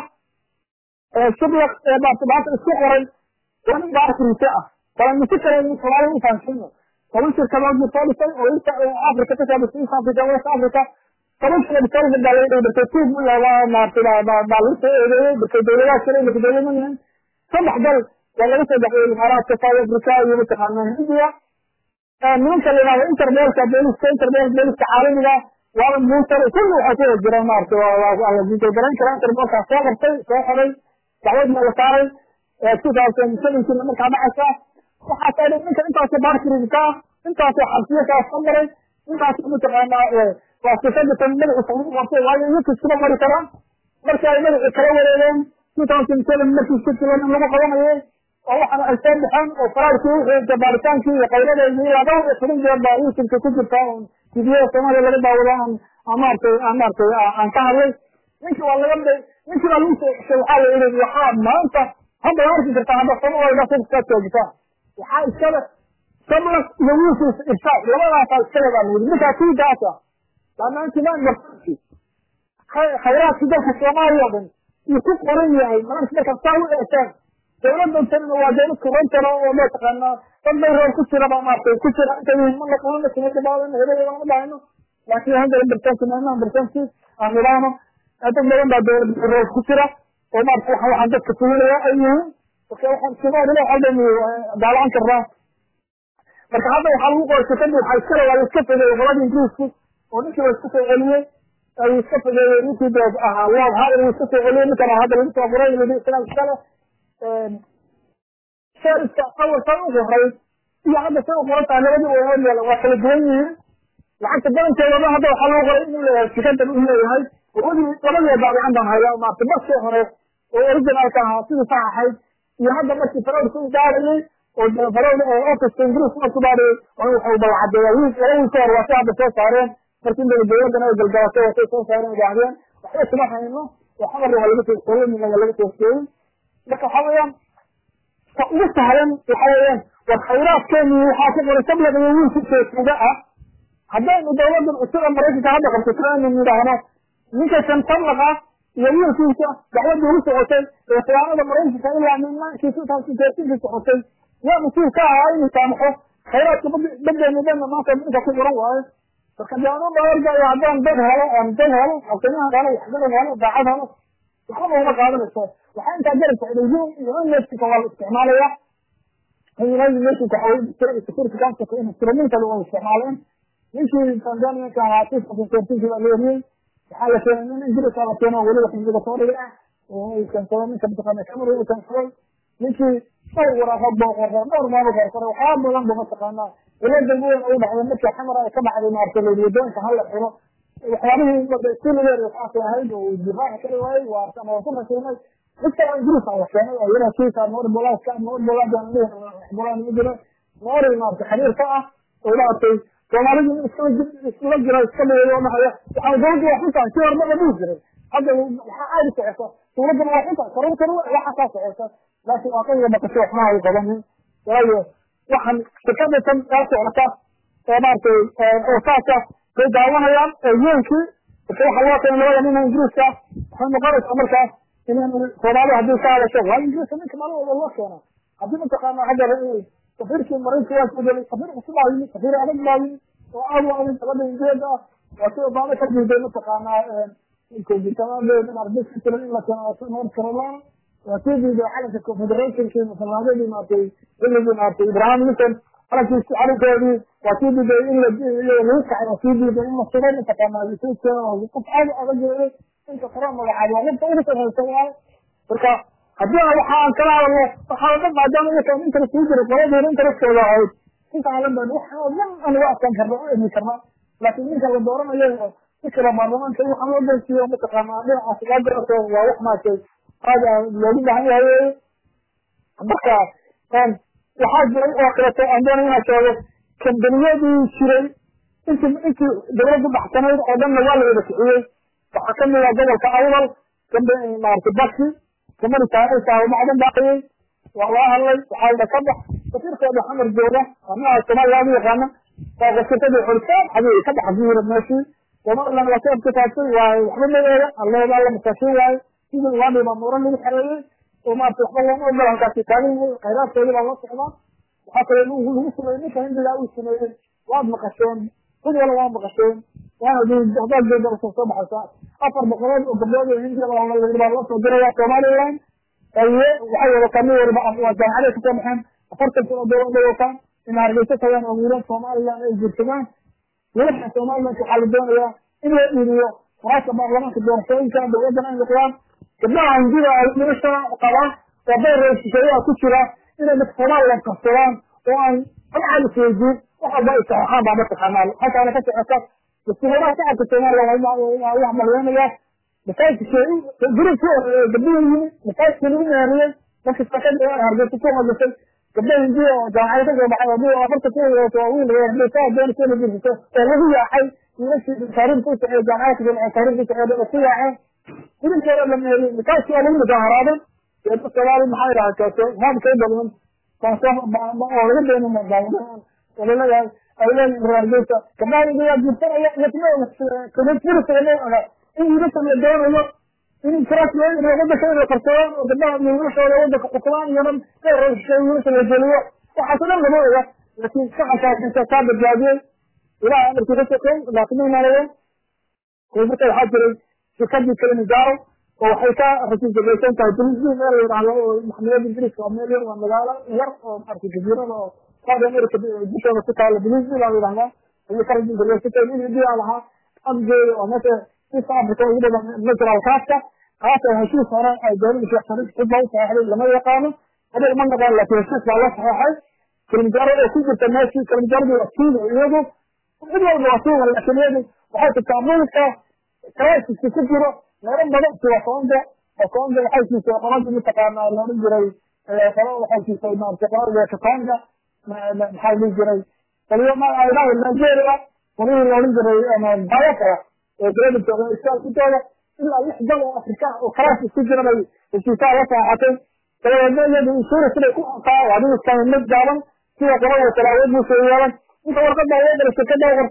ee suuq ee baa tabaata isku qoray waan baarkiisa ah waan miskale Soomaaliya u faansiino طبعا كمان مصالحة وإنت أفريقيا تجاب في أفريقيا ولا أفريقيا طبعا كده بتقول بالدولة بتكتب ولا ما بتلا بالوسط بتدور ولا شيء بتدور منهم صبح دل ولا لسه دحين الإمارات تساوي أفريقيا يمتحن هندية من كل ما إنترنت كبير إنترنت بين التعاون ده وعلى المنتر كله حكي الجرامات وعلى الجيل الجرام كلام تربط أسواق شيء ساحري تعودنا لصاري ألفين وسبعة كنا مركب عشرة وحتى إنك أنت أصبحت رزقا أنت أصبحت أصبري أنت أصبحت أنا وأستفدت من الأصول وأصبحت وعلى يكسر مرة ترى مرة يمر كلام ولا أنت تمثل من الشكل ولا من القوام إيه أو أنا أستاذ بحن وقرار كي تباركان كي قيلنا إني أدور أصلين جاب بعيش إنك كنت تاون كذي أصلا ولا بعوضان أمرت أمرت أن تعرف إنك والله يبدأ إنك لو شو حال إلى الحام ما أنت هم يعرف إذا هذا صنع ولا صنع كذا وحال السبب صبر يوسف إرشاد ولا قال السبب عنه مش أكيد داتا لأن أنت ما نفسي خيرات كده في الصومال يا بني يكون قرية ما نسمعك تساوي إحسان دولة بنتنا وواجهنا كورنتنا وما تقلنا طب يروح كسر بقى ما في كسر أنت من الله قلنا سنة بعض هذا يوم بعينه لكن هذا برتنس ما برتنس أميرانا أنت من بعد يروح كسر وما في حاجة عندك كسر يا أيها وكيف حسنا لا حدا دالان كرا marka hadda waxa lagu qoray shaqada waxa iska wada iska fadhiyo qolada Ingiriiska oo ninka iska fadhiyo ay iska fadhiyo ninkii dad ah waa hada iska fadhiyo ninka hada lagu soo qoray inuu isla iskala ee sharta awal soo qoray iyo hadda soo qoray labadii oo hada waa kala duwan yihiin lacagta badankeeda hadda waxa lagu qoray inuu leeyahay shaqada uu leeyahay wadii labadii baa aan dhahayaa ma tabasho hore oo original ka ah sidii saxayd iyo hadda markii farad ku daarayay oo farad oo office Ingiriis markuu daaray oo wuxuu balcadeeyay wiil soo wataa hadda soo saareen markii dawladda ay galgaashay oo soo saareen gaadeen waxa isma hayno waxa mar laga soo qoray min laga soo qoray marka xawayaan ugu sahlan waxa weeyaan war khayraadkeenu waxa ku qoray sablaga wiil si soo ah haddaynu dawladdan cusub maraykanka hadda qabsataynu nidhaahno ninka shantallaqa iyo wiilkiisa dacwadda ugu socotay ee khiyaanada maraykanka ilaa nimankii sutaasideesinka socotay yaa mas-uul ka ahaa inuu saamaxo khayraadka badeena dhanna maanta inta ku qoran waayo marka deanu dhawarga iyo haddaan dad helo aan dad helo aqoonyahan helo waxgadan helo daacad helo waxba uma qaadanayso waxaa intaa garab socday zoom iyo mexico waa la isticmaalaya united nations waxaway security councilka in instrumental waa isticmaaleen ninkii tanzanianka ahaa tusakusertinki baa leeriyey waxaa la keenay nin ingiriiska la keeno weliba xisbiga soo dhiga ah oo kansado ninka mataqaana cameroon kansaday ninkii dhowr waraaqood boo qorray dhowr maamul qorray waxaa badan ba mataqaanaa cilada weyn u dhacday markii xamara ay ka dhacday maartay wadooyinka hala xiro waxyaabihii iskuuligeeda waxaasay ahayd oo difaaci kari waayey waa ama waa ku rasiimay dadka ingiriiska la keenay oo yana kiisa noor bolaaska noor bolaaska bolaan ma jiro noori maartay xiriir ka ah oo maartay soomaalidu isla jira iska dhaweeyo oo dhahaya waxaa dawladda waa xuntahay si hormada dhihi jiray hadda waxaa caadi socota dawladdan waa xuntahay karuntan waxaa kaa socota laakiin waa qayga baqasho waxma ay qabanin waayo waxaan shirkadatan kaa socota oo maartay oo saasa bay daawanayaan yeenkii marka waxa loo keenay labada nin ingiriiska waxay noqonaysaa markaas inaan soomaali haddii ka hadasho waa ingiriiska ninka maalin walba loo keena haddii mataqaanaa hadda safiirkii maraykanka waa soo safiir cusub baa yimid safiir adag baa yimid oo aad u adag gabadha ingeeda ah waa sida baada ka diiday mataqaanaa arbiskan in la keeno north carolina waa sii diiday calanka confederationkii musalaamadii maartay xilligii maartay ibrahim lincoln calankiisi calankoodii waa sii diiday in la lagu kacay waa sii diiday in la sugo mataqaanaa qof aad u adag yeelay inka kora magacaab waa qofka ugu sarreysa waayo marka haddii waxaan kala hadalno waxaa dhan maadaama iyakan interest uu jira qoladii interestooda ahayd inta alan baan waxaa dhan aan uga adkaan karna u emi karnaa laakiin ninka la dooranayo fikra baarlamaanka waxaa loo geysiiyo mataqaanaa dhinacaas loo garato waa wax maartay aad loogu baahan yahay marka waxaa jiray oo kaleeto aan doonay inaan sheego kambaniyadii jiray intii intii dawladdu baxsanayd oo dhanna waa la wada kiciyey waxaa kamid ah gobolka awdal maartay baki kamari taariikhta macdan baaqiyay waa loo hadlay waxaa la ka bax safiirkooda xamar jooga annaha soomaaliya u yaqaana waa qasirkadii xursaan xabii ka bax jiira meeshii somaliland waa ka abtifaatay waa waxba madeeda alleeda la masaakiin waaye sidii waadii baa muran lagu xareeyey oo maartay waxba looma ogola halkaasi taagan yahay khayraadkoodii baa loo socdaa waxaa kale lagu sameeyey ninka hindigaa uu sameeyey waad maqasheen cid wala waa maqasheen waana hadaad jeeda usoo soo baxaysaa afar boqolood oo gabdhood oo hindiga baa loo soo diraya somaliland aye waxay wadataa mid waliba waa jaamacaday kasoo baxeen afartan kun oo dowlad bay wataan inay hargeysa tagaan oo wiilal somaliland ay jirsadaan wiilasha somaliland waxaa la doonayaa in la dhiiriyo faraasha baarlamaanka doorashooyinka dowladdan ay noqdaan gabdhaha hindida ay wiilasha qabaan oo bay reeshisheeyaha ku jira inay dadka somaliland qabsadaan oo aan alcaal isweydiin wax walba ay saxeexaan baa mataqaanaa halkaana ka socota dastuuraha shacabka somaliland waa wax malweynayaa masaajidka gurigkii horeeyey gabdhihii yimid masaajidka lagu meheriyey markii sakada hargeysa ku hadashay gabdhaha hindiya oo jaamacada kasoo baxay hadii afarta ku wato waa wiil hadii saa doonaysa inay jirsato oo lagu yaacay wiilashii taariikhda u socday jaamacadka jamciya taariikhda u socday oo ku yaaceen gurigkooda la meheriyey masaajidka waa lagu mudaaharaadeen eeba soomaali maxay dhahaysaase maamkay badman oo laga beenin daawadahan oo laleeyahay ay leeyihin hargeysa gabdhaha hindiya jirsanaya iyatma in wiilasha la doonayo in kuraas wadanka inay qarsadaan oo gabdhaha iyo wiilashooda wadanka quslaan iyo dhan ay reeshishay wiilasha la geliyo waxaas dhan lama oga laakiin shacabkaas kaa badbaadiyey ilaah amarkii ka shaqeey laakiin imaanayeen marka waxaa jiray shirkadii kalimanjaro oo waxay ka rasiisabaysan tahay brisbane meel la yidhaahdo oo maxkamiyada ingiriiska waa meel yar waa magaalo yar oo maartay jaziirada oo south america dusheeda ku taala brisbane baa la yidhahdaa ayay ka rasiisabaysan in india lahaa amgeeda oo meesha East Africa ugu badan natural kaaska kaasa heshiis hore ay dowladda Sheekh Sharif xubba u saxay lama yaqaano hadii ma naqaan la heshiis baa la saxay Kilimanjaro oo ku jirta meeshii Kilimanjaro waa kiilo iyadu mid walba waa kiilo laakiin iyadu waxay taamulka crisis ku jiro meelo badan sida Congo oo Congo waxay siisay qolada mutaqaana loo jiray qolo waxay siisay maartay qolada Congo maxay loo jiray qoliyo ma ay dhahay Nigeria qoliyo loo jiray ama Bayaka oo dawladda jooga iskaal ku dooda ilaa lix dal oo Afrika oo crisis ku jira bay heshiisaa la saxatay talabaadna insuura sida ku qaa wadin iskaan mid gaaban sida qolada talaawad buu soo yeelan inta warqada ay dhashay ka daawartay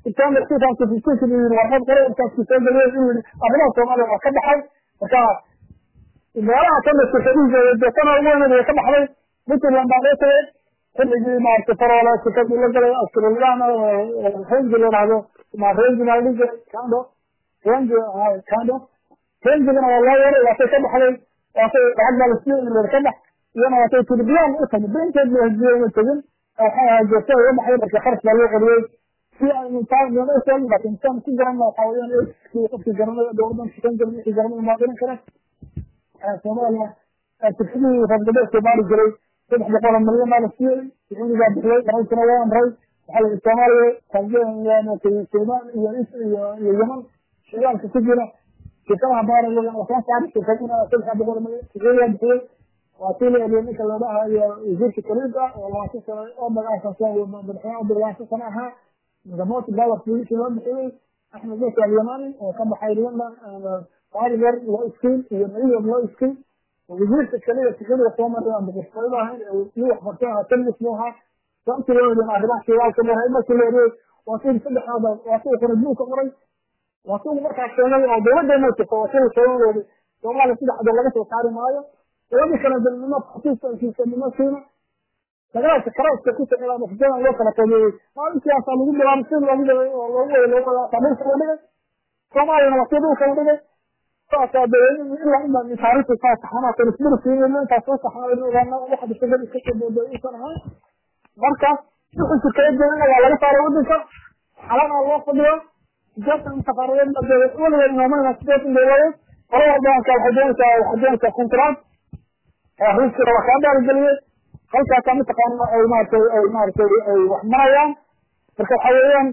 intaan markaa constitution iyo warqad qoray intaas ku soo galay in arrimaha Soomaaliya waa ka baxay marka meelaha kale shirkadiisa dadana weynada ka baxday Puntland baa leeyahay xilligii maarta faroola shirkadii la galay Australia hengilado ma regional league kando range kando rangena waa yar waa ka baxday waa ka lacag la siiyay ka bax iyana waa ka tilbiyaan u tahay beenteed la hadiyo tagin waxa jirta oo maxay marka kharash baa loo qoriyay si ay intaan meelo soo laakiin intaan ku garan la xawayaan ee qofki garanay dowladan shaqan garan ee garanay ma garan kara Soomaaliya shirkadii rabdada Soomaaliya jiray saddex boqol milyan baa la siiyay xilliga bixiyay maraykan waa amray waxa la Soomaaliya Tanzania iyo Soomaaliya iyo iyo Yemen shirkadka ku jira shirkadaha baarayga oo soo saaray shirkaduna saddex boqol milyan shirkadii bixiyay وأصيل إلى مثل هذا يزيد كليبا وواسطة أو بالأساس بالحياة بالواسطة سنها نظامات الدولة في كلام حلو إحنا جيش اليماني وكم حيرين قارجر وإسكين يمعيه وإسكين ويزيد كليبا كليبا قومة بقصيبة يوح مرتاحة تم اسمها كم كيلو من أهراء كيلو كم هاي ما كيلو وأصيل كل هذا وأصيل خرجوك مري وأصيل مركز سنوي أو بوجه موسى وأصيل سنوي ثم على كده حد الله يسوي كاري معايا وهذا كان بالنمط خصيصا في سنواتنا كذلك كراس كنت إلى مخزون وكلا كذي ما أنت يا صاحبي اللي عم يصير والله والله والله تعمل كذا كما أنا وصلوا كذا فكذا إلا إما من تعرف الفاتحة أنا تنسمر في من تصوص حاول وأنا واحد يشتغل يكتب بيسنا هاي مركز يخش الكلام ده ولا لا صار ودك على الله فضله جت من سفرين بدل ولا من ما نسيت اللي هو هو ده كان حدث حدث كونترات هرسي وكذا الجلية هل كان متقن أو ما تسوي أو ما تسوي أو وحماية مركب حيوان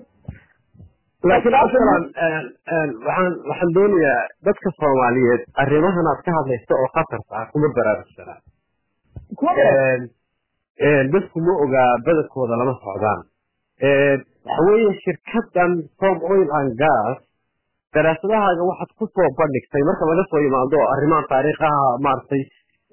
لكن أصلاً وحن وحن دنيا بدك الصومالية الرماها ناسكها بيستوى خطر كم الضرر السنة بس كم أوجا بدك ولا لما صعدان حوالي الشركات صوم أويل عن غاز دراسلها واحد قصة وبرنك في مركب نسوي موضوع الرمان تاريخها مارسي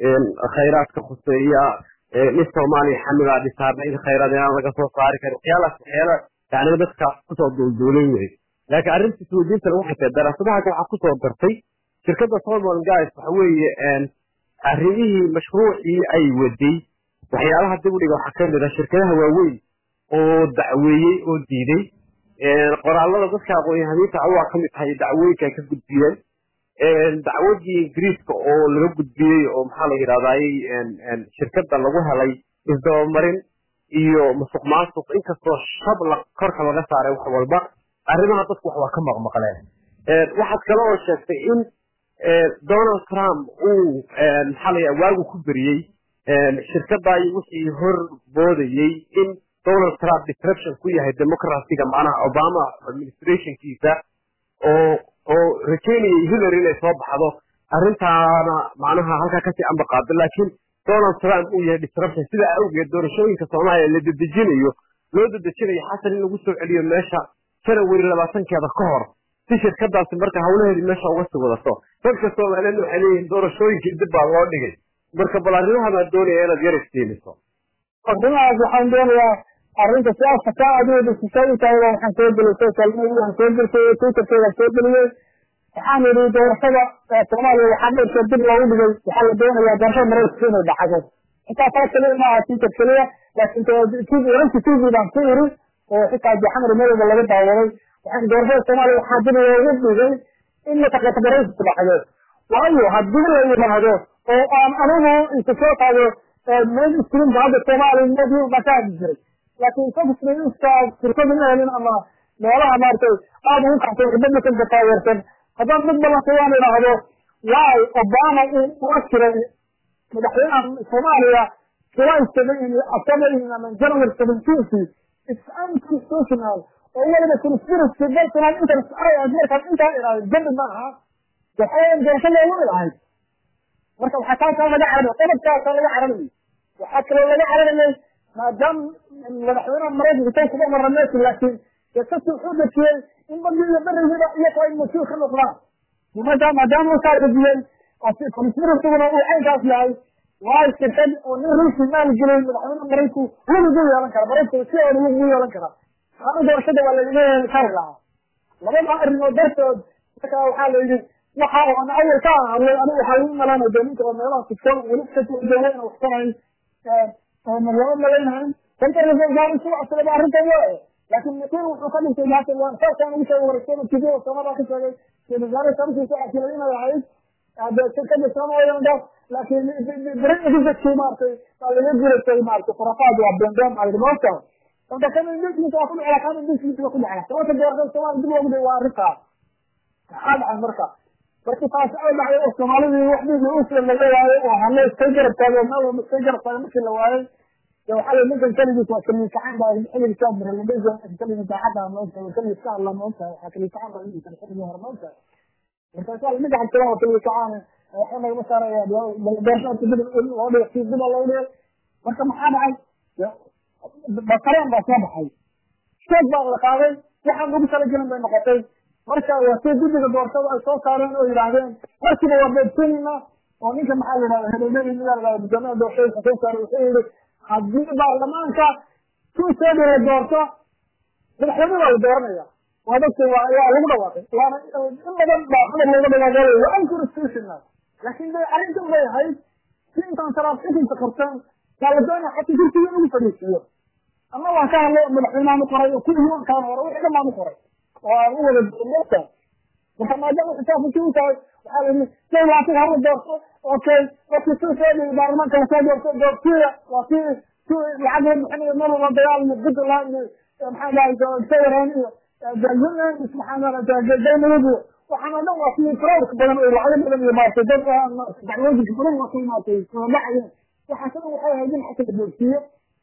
خيرات كخصوصية لسه مالي حمل على صارنا إذا خيرات أنا ما قصوا صارك الخيالات خيالات يعني بدك قصوا دولين لكن عرفت سويدين الواحد دراسة كان قصوا درسي شركة صوم والجايز حوي أريه مشروع أي ودي وحيالها الدولي وحكم لنا شركة هواوي ودعوية وديدي قرأ الله ذكر أبوي هني تعوى كم هاي دعوي كجد بيان دعوتي إنجليزك أو لوجد بي أو محل هذاي إن شركة اللوجها لي إذا مرين إيو مسوق معصوق إنك صار شبل كرك ولا سعره وحول بق أرينا تصبح وكم مقالة واحد كلام الشخص إن دونالد ترامب أو محل واجو كبري شركة باي وسي هر بودي إن دونالد ترامب disruption كويه الديمقراطية معنا أوباما administration كيسا أو oo rakeeni Hillary inay soo baxdo arintaana macnaha halka ka sii amba qaad laakiin Donald Trump uu yahay disruption sida awgeed doorashooyinka Soomaaliya la dadejinayo loo dadejinayo xasan in lagu soo celiyo meesha January labaatan-keeda ka hor si shirkadaasi marka hawlaheedii meesha uga soo wadato dadka Soomaaliyeed waxay leeyihiin doorashooyinkii dib baa loo dhigay marka balaarinaha ma doonaya inaad yaraysiiniso arrimaha waxaan doonayaa arrinta siyaasada ka adeegay sidoo kale waxaan soo galay kalmada waxaan soo galay Twitter-ka soo galay waxaan yiri doorashada Soomaaliya waxa dhashay dib loogu dhigay waxa la doonayaa doorashada Mareykanka inay dhacdo inta taasoo ma ah Twitter kaliya laakiin tii waranti tii baan ku yiri oo xitaa jaxmar meelada laga daawaday waxaan doorashada Soomaaliya waxa dib loogu dhigay in la taqato Mareykanka dhacdo waayo haddii la yiraahdo oo aan anigu inta soo qaado meel istiin baad Soomaaliya madii bataa jiray laakiin sababta inuu shirkadu leeyahay ama meelaha maartay aad ugu qaxay xibadda ka taageersan haddaan mid badan soo yiraahdo waay Obama uu askiray madaxweynaha Soomaaliya sida isagoo asaba in ama January seventeenth it's unconstitutional oo waliba conspiracy dadkan interest ay adeerkan inta ay jabin maaha waxay doorasho loo leeyahay marka waxa ka laga cararo qodobka laga cararo waxa kale laga cararo maadaam madaxweynaha Mareykanka uu ku marnaa laakiin يكتب حدث إن بدي يبرر هذا يقوي المسيح الأخرى وماذا ما دام وصار رجلين أصير كمسير الصورة وعين كافلاي وعايز كتب ونريش المال الجليل من حمل مريكو هو نجوي على كذا مريكو شيء ونجوي على كذا هذا دور شده ولا اللي كارلا لما أرنو درسود كا وحاله وحاول أنا أول كان أنا وحاول ما لنا دميت وما تشوف ولسه الجوين وحصل مليون ملايين كنت أنا زمان شو أصلا بعرف تجاه لكن نقول وحصل في ذات الوان فكان يسوي ورسول كذا وسماه كذا في نظام تمشي في أكلين العيد هذا كذا سماه يوم لكن بريء جزء شيء مارتي قال لي يجري شيء مارتي فرقاد وابدان على الموتى فده كان الناس متواصل على كان الناس متواصل على سواء تجارب سواء دبوا بدي وارقة هذا عن مركا بس خاص أول على الصومالي وحده يوصل للجوال وهم يستجرب تابع ما هو مستجرب تابع مثل الجوال لو حال ممكن كلمة وكلمة تعامل حل الكاميرا اللي بيجي كلمة تعامل موتى وكلمة تعامل موتى كلمة تعامل اللي تنحل موتى أنت قال نجح الكلام وكلمة تعامل إحنا مثلا يا بس تقول وضع في الدنيا الله مركا محامي بطريقة بصباحي شد بقى القاضي waxaan ugu kala jirin bay noqotay marka waa soo guddiga doorashada ay soo saareen oo yiraahdeen markiiba waa beedsanina oo ninka maxaa yiraahdaa hadeedii nidaamka guddoomiyaha doorashada soo saaray wuxuu yiri haddii baarlamaanka soo saari la doorto madaxweynaha la dooranaya waa dadka waa lagu dhawaaqay waana in badan baa xubin looga dhawaaqay waa unconstitutional laakiin bay arrintan bay ahayd si intaan saraakiisha qabtaan kala doona xataa kursiga ugu fadhiisiyo أما وكان من الحين مقرأ كل يوم كان وراء وحده ما مقرأ وهو الموتى وكما جاء حساب كيوت وحاله زي ما في هذا الدور أوكي أوكي شو سوي البرلمان كان سوي دور دور كذا وفي شو العدد محمد مرة رضيان من ضد الله محمد سير هني جلنا سبحان الله جل ما يبغى وحنا نوع في فرق بين العالم اللي ما تقدر دعوة كبرى وفي ما تقدر بعدين وحسنا وحاله هذين حتى الدورية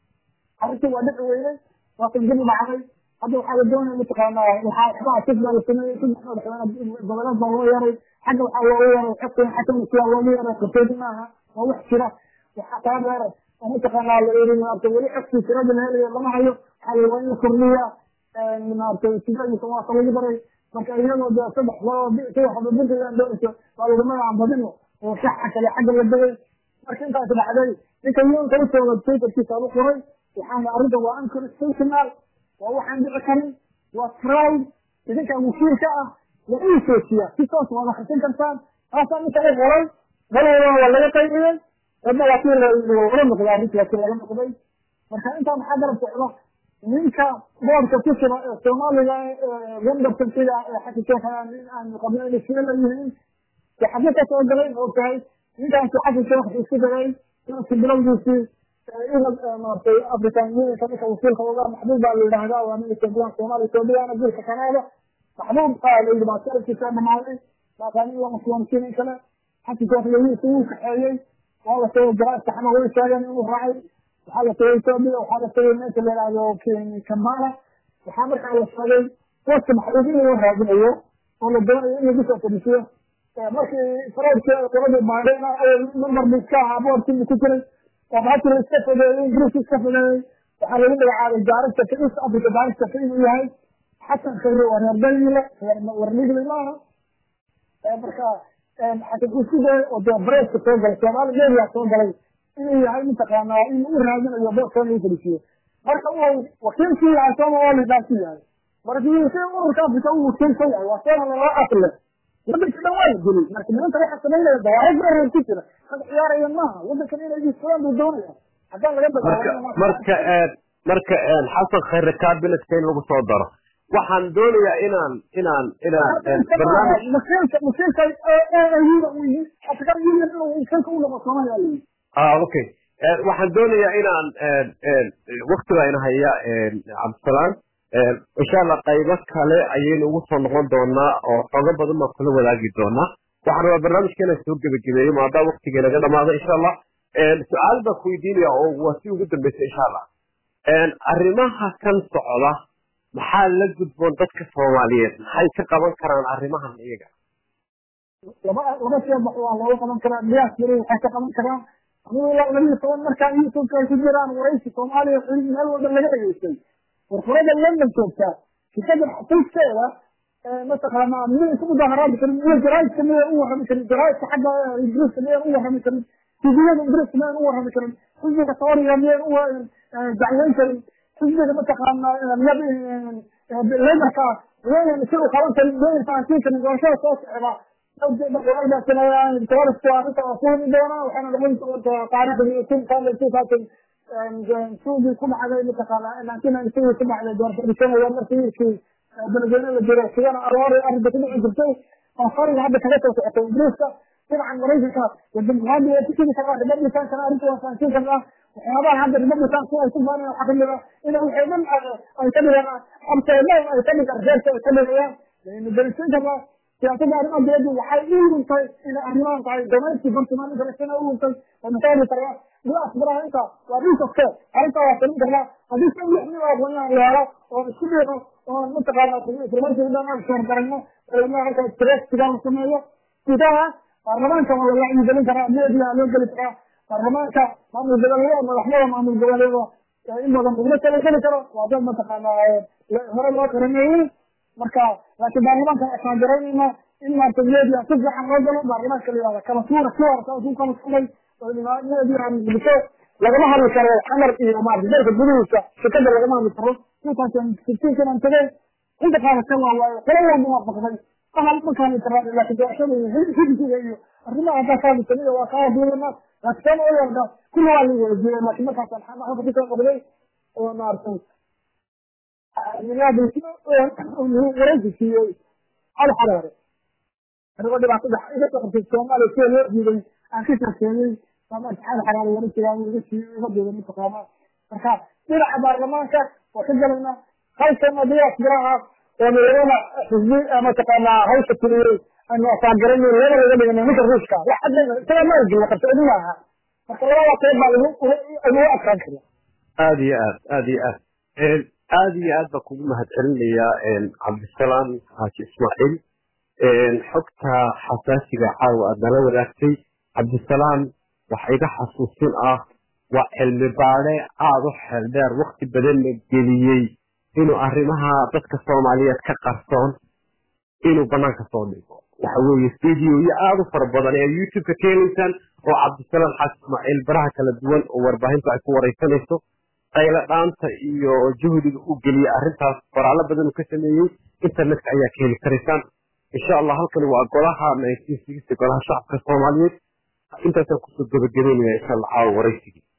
أرسل ودق وينه وتجيب معي هذا حاجة دون المتقنة وحاجة تفضل السنة تفضل بلاد ضويرة حاجة وحاجة حتى حتى مشي ضويرة كتير معها ووحشرة وحتى هذا المتقنة اللي من أرتولي حتى سرد هذه الله ما هي حاجة وين كرنية من أرتولي تجي يتواصل يبري فكأنه ده صبح لا بيتوا حب بنت اللي قالوا ما عم بدنه وصحة كل حاجة اللي بدري لكن كانت بعدين لكن يوم كنت ولا بيت الكتاب قري وحنا أريده وأنكر السنتنال ووحنا بأكل وفراي إذا كان مشير كأ لأي سوسيا في صوت ولا خسين كان أصلا مثل ولا ولا ولا يقين إما وكيل الغرم كذا مثل وكيل الغرم كذا مركان أنت محضر بتعرف منك بعض كتير الصومالي غندر تنتيجة حتى كيف عن قبل الشيء اللي كحدث تقولين أوكي أنت أنت حاجة كيف تقولين في البلاد في إلى مرتي أبريقيا كذا كوصل خلاص محبوب على الهجاء وأنا السودان الصومالي السعودية أنا أقول كندا محبوب قال إذا ما صار كتاب معي ما كان يوم مسلم كذا كذا حتى كيف يجي سوق حيي والله سوى جرائم تحمل ولا شيء يعني وراعي وحاجة سوي سعودية وحاجة سوي الناس اللي لعبوا في كمالة وحامل على الصعيد وقت محبوبين وهذا اليوم ولا الدنيا يجي في الشيء ماشي فرد كذا بعدين أول نمبر بيسكها أبوه كل كتير وبعدين استفدوا الإنجليز استفدوا وحاولوا على الجارة تكنيس أبي تبعي استفيدوا وياي حتى خيروا وأنا بيني ورنيج لله بركة حتى كوسيدة ودبرت تقول السؤال غير يا تقول إيه هاي متقنة إيه ورهاجم يبغى كل يدرسيه بركة هو وكل شيء عشان هو اللي داسيه بركة يصير وركاب بتوه كل شيء وصار الله أصله لما كده وايد قولي لكن أنت رايح تبين الدوائر غير كتير هذا خيار يمها وده كمان يجي سؤال بالدنيا هذا اللي يبغى مركا مركا الحصل خير ركاب بين السين وبصدره وحن دولي إنان إنان إنان برنامج مسيرة مسيرة أيوة حتى كان يجي إنه يمكن كل ما صنع يعني آه أوكي وحن دولي إنان وقت وين هي عبد السلام إن شاء الله قيبت كله أيين وصل نقول دونا أو أغلب بدل ما كله ولا جد دونا وحنا برنامج كنا سوق بجميع ما دا وقت كنا كذا ما إن شاء الله السؤال بخويدين يا أو وسيو جدا بس إن شاء الله الرماها كان صعبة محل لجد بندك الصوماليين هاي كمان كان الرماها إيجا لما لما شيء بحوا الله كمان كان ناس يري حتى كمان كان هو لما يصور مركز يسوق كجيران ورئيس الصومالي من الوضع اللي جاي يصير والفرد اللي لم تشوفها في كذا حطيت كذا مثلا ما من يسمى ظهرات من الجرايد كمان هو مثل الجرايد حق الدروس اللي هو مثل تجيب الدروس ما هو مثل كل تصور يوميا هو دعوين حزب متقنا النبي لما كان وين يصيروا خلاص وين فانتين كانوا يقولون شو صوت لو بقولنا كنا يعني توارث توارث أصول دونا وحنا نقول تعرف إن يكون كان الصفات شو بيكون على متقنا إن كنا نسوي كم على دور بيكون يوم نسوي في بنقولنا الدراسة أنا أروار أرد بكل عزبتي أخارج هذا ثلاثة وتأتي دراسة طبعا مريض كان هذا يتكلم كمان النبي كان كان أرد وفانتين كان هذا هذا النبي كان سوى سبحانه وتعالى إنه حينما أيتمر أمس الله أيتمر أرجال أيتمر إياه لأن الدراسين كذا يعتبر أرقام بيده وحيين من طيب إلى أهلان طيب دمائر في برطمان درسنا أول طيب ومثال ترى لا أخبرها أنت وأبيك أفكار أنت وأفكار كذا هذه شيء يحمي وأبونا الله ونشكره ونمتقى في المنزل ده ما بشر درنا لما هذا الترس كذا مسميه كذا الرمان كما الله يجزيه ترى ميديا لو قلت ترى الرمان كا ما من الجبلية ما رحمه ما من الجبلية إما ذا مغلق كذا كذا ترى وهذا ما تقنا هذا ما كرنيه مركا لكن الرمان كان أصلا درينا إما تجيب تصبح عن رجل الرمان كذا كما صورة صورة صورة كما صورة ميديا عن بشر لما هذا كان أمر إيه ما بدأ بالجلوس فكذا لما نصرف كان كتير كان انتبه انت قاعد تسوى ولا موافقة أهل مكان التراب لكن عشان يجي يجي الرمى هذا كان يسميه وقاعد يقول الناس لكن أول يوم كل واحد يجي لكن ما كان الحمد لله في كل قبلي وما أرسل من هذا الشيء ورد شيء على حرارة أنا قلت بعد إذا تقدر تسوي على شيء يجي أكيد تسوي فما على حرارة ورد شيء ورد شيء يبدو من التقامة فكان تلعب برلمانك وتجلنا خلص المدينة أصبرها ومن حزبي أما تقال هوش التنوي أنه أصاقرين لنا لنا لنا مش الرشكة لا حد سنة ما يجي لقد تقدمها فقال الله طيب أنه أكثر كده هذه آد هذه آد هذه آد بكم مهتعلم لي عبد السلام حاجي إسماعيل حكتها حساسية عاوة أدنى ولكن عبد السلام وحيدا حسوسين آه وعلم باري عادو حردار وقت بدل الجليي إنه أرمها ضدك الصوماليات كقرصون إنه بنانك صومي وحوي فيديو يعادو فربضان يعني يوتيوب ككيليسان وعبد السلام حاج إسماعيل براها كالدول وورباهين تعيكو وريسانيسو قيلة دانت إيو جهد الأوجلي أرنتها فرعلا بدل كسميين إنترنت أيها كيلي كريسان إن شاء الله هلكن وأقولها ما يسيسي قولها شعب كالصوماليات إنت سنكسو الدبجرين إن شاء الله عاو وريسي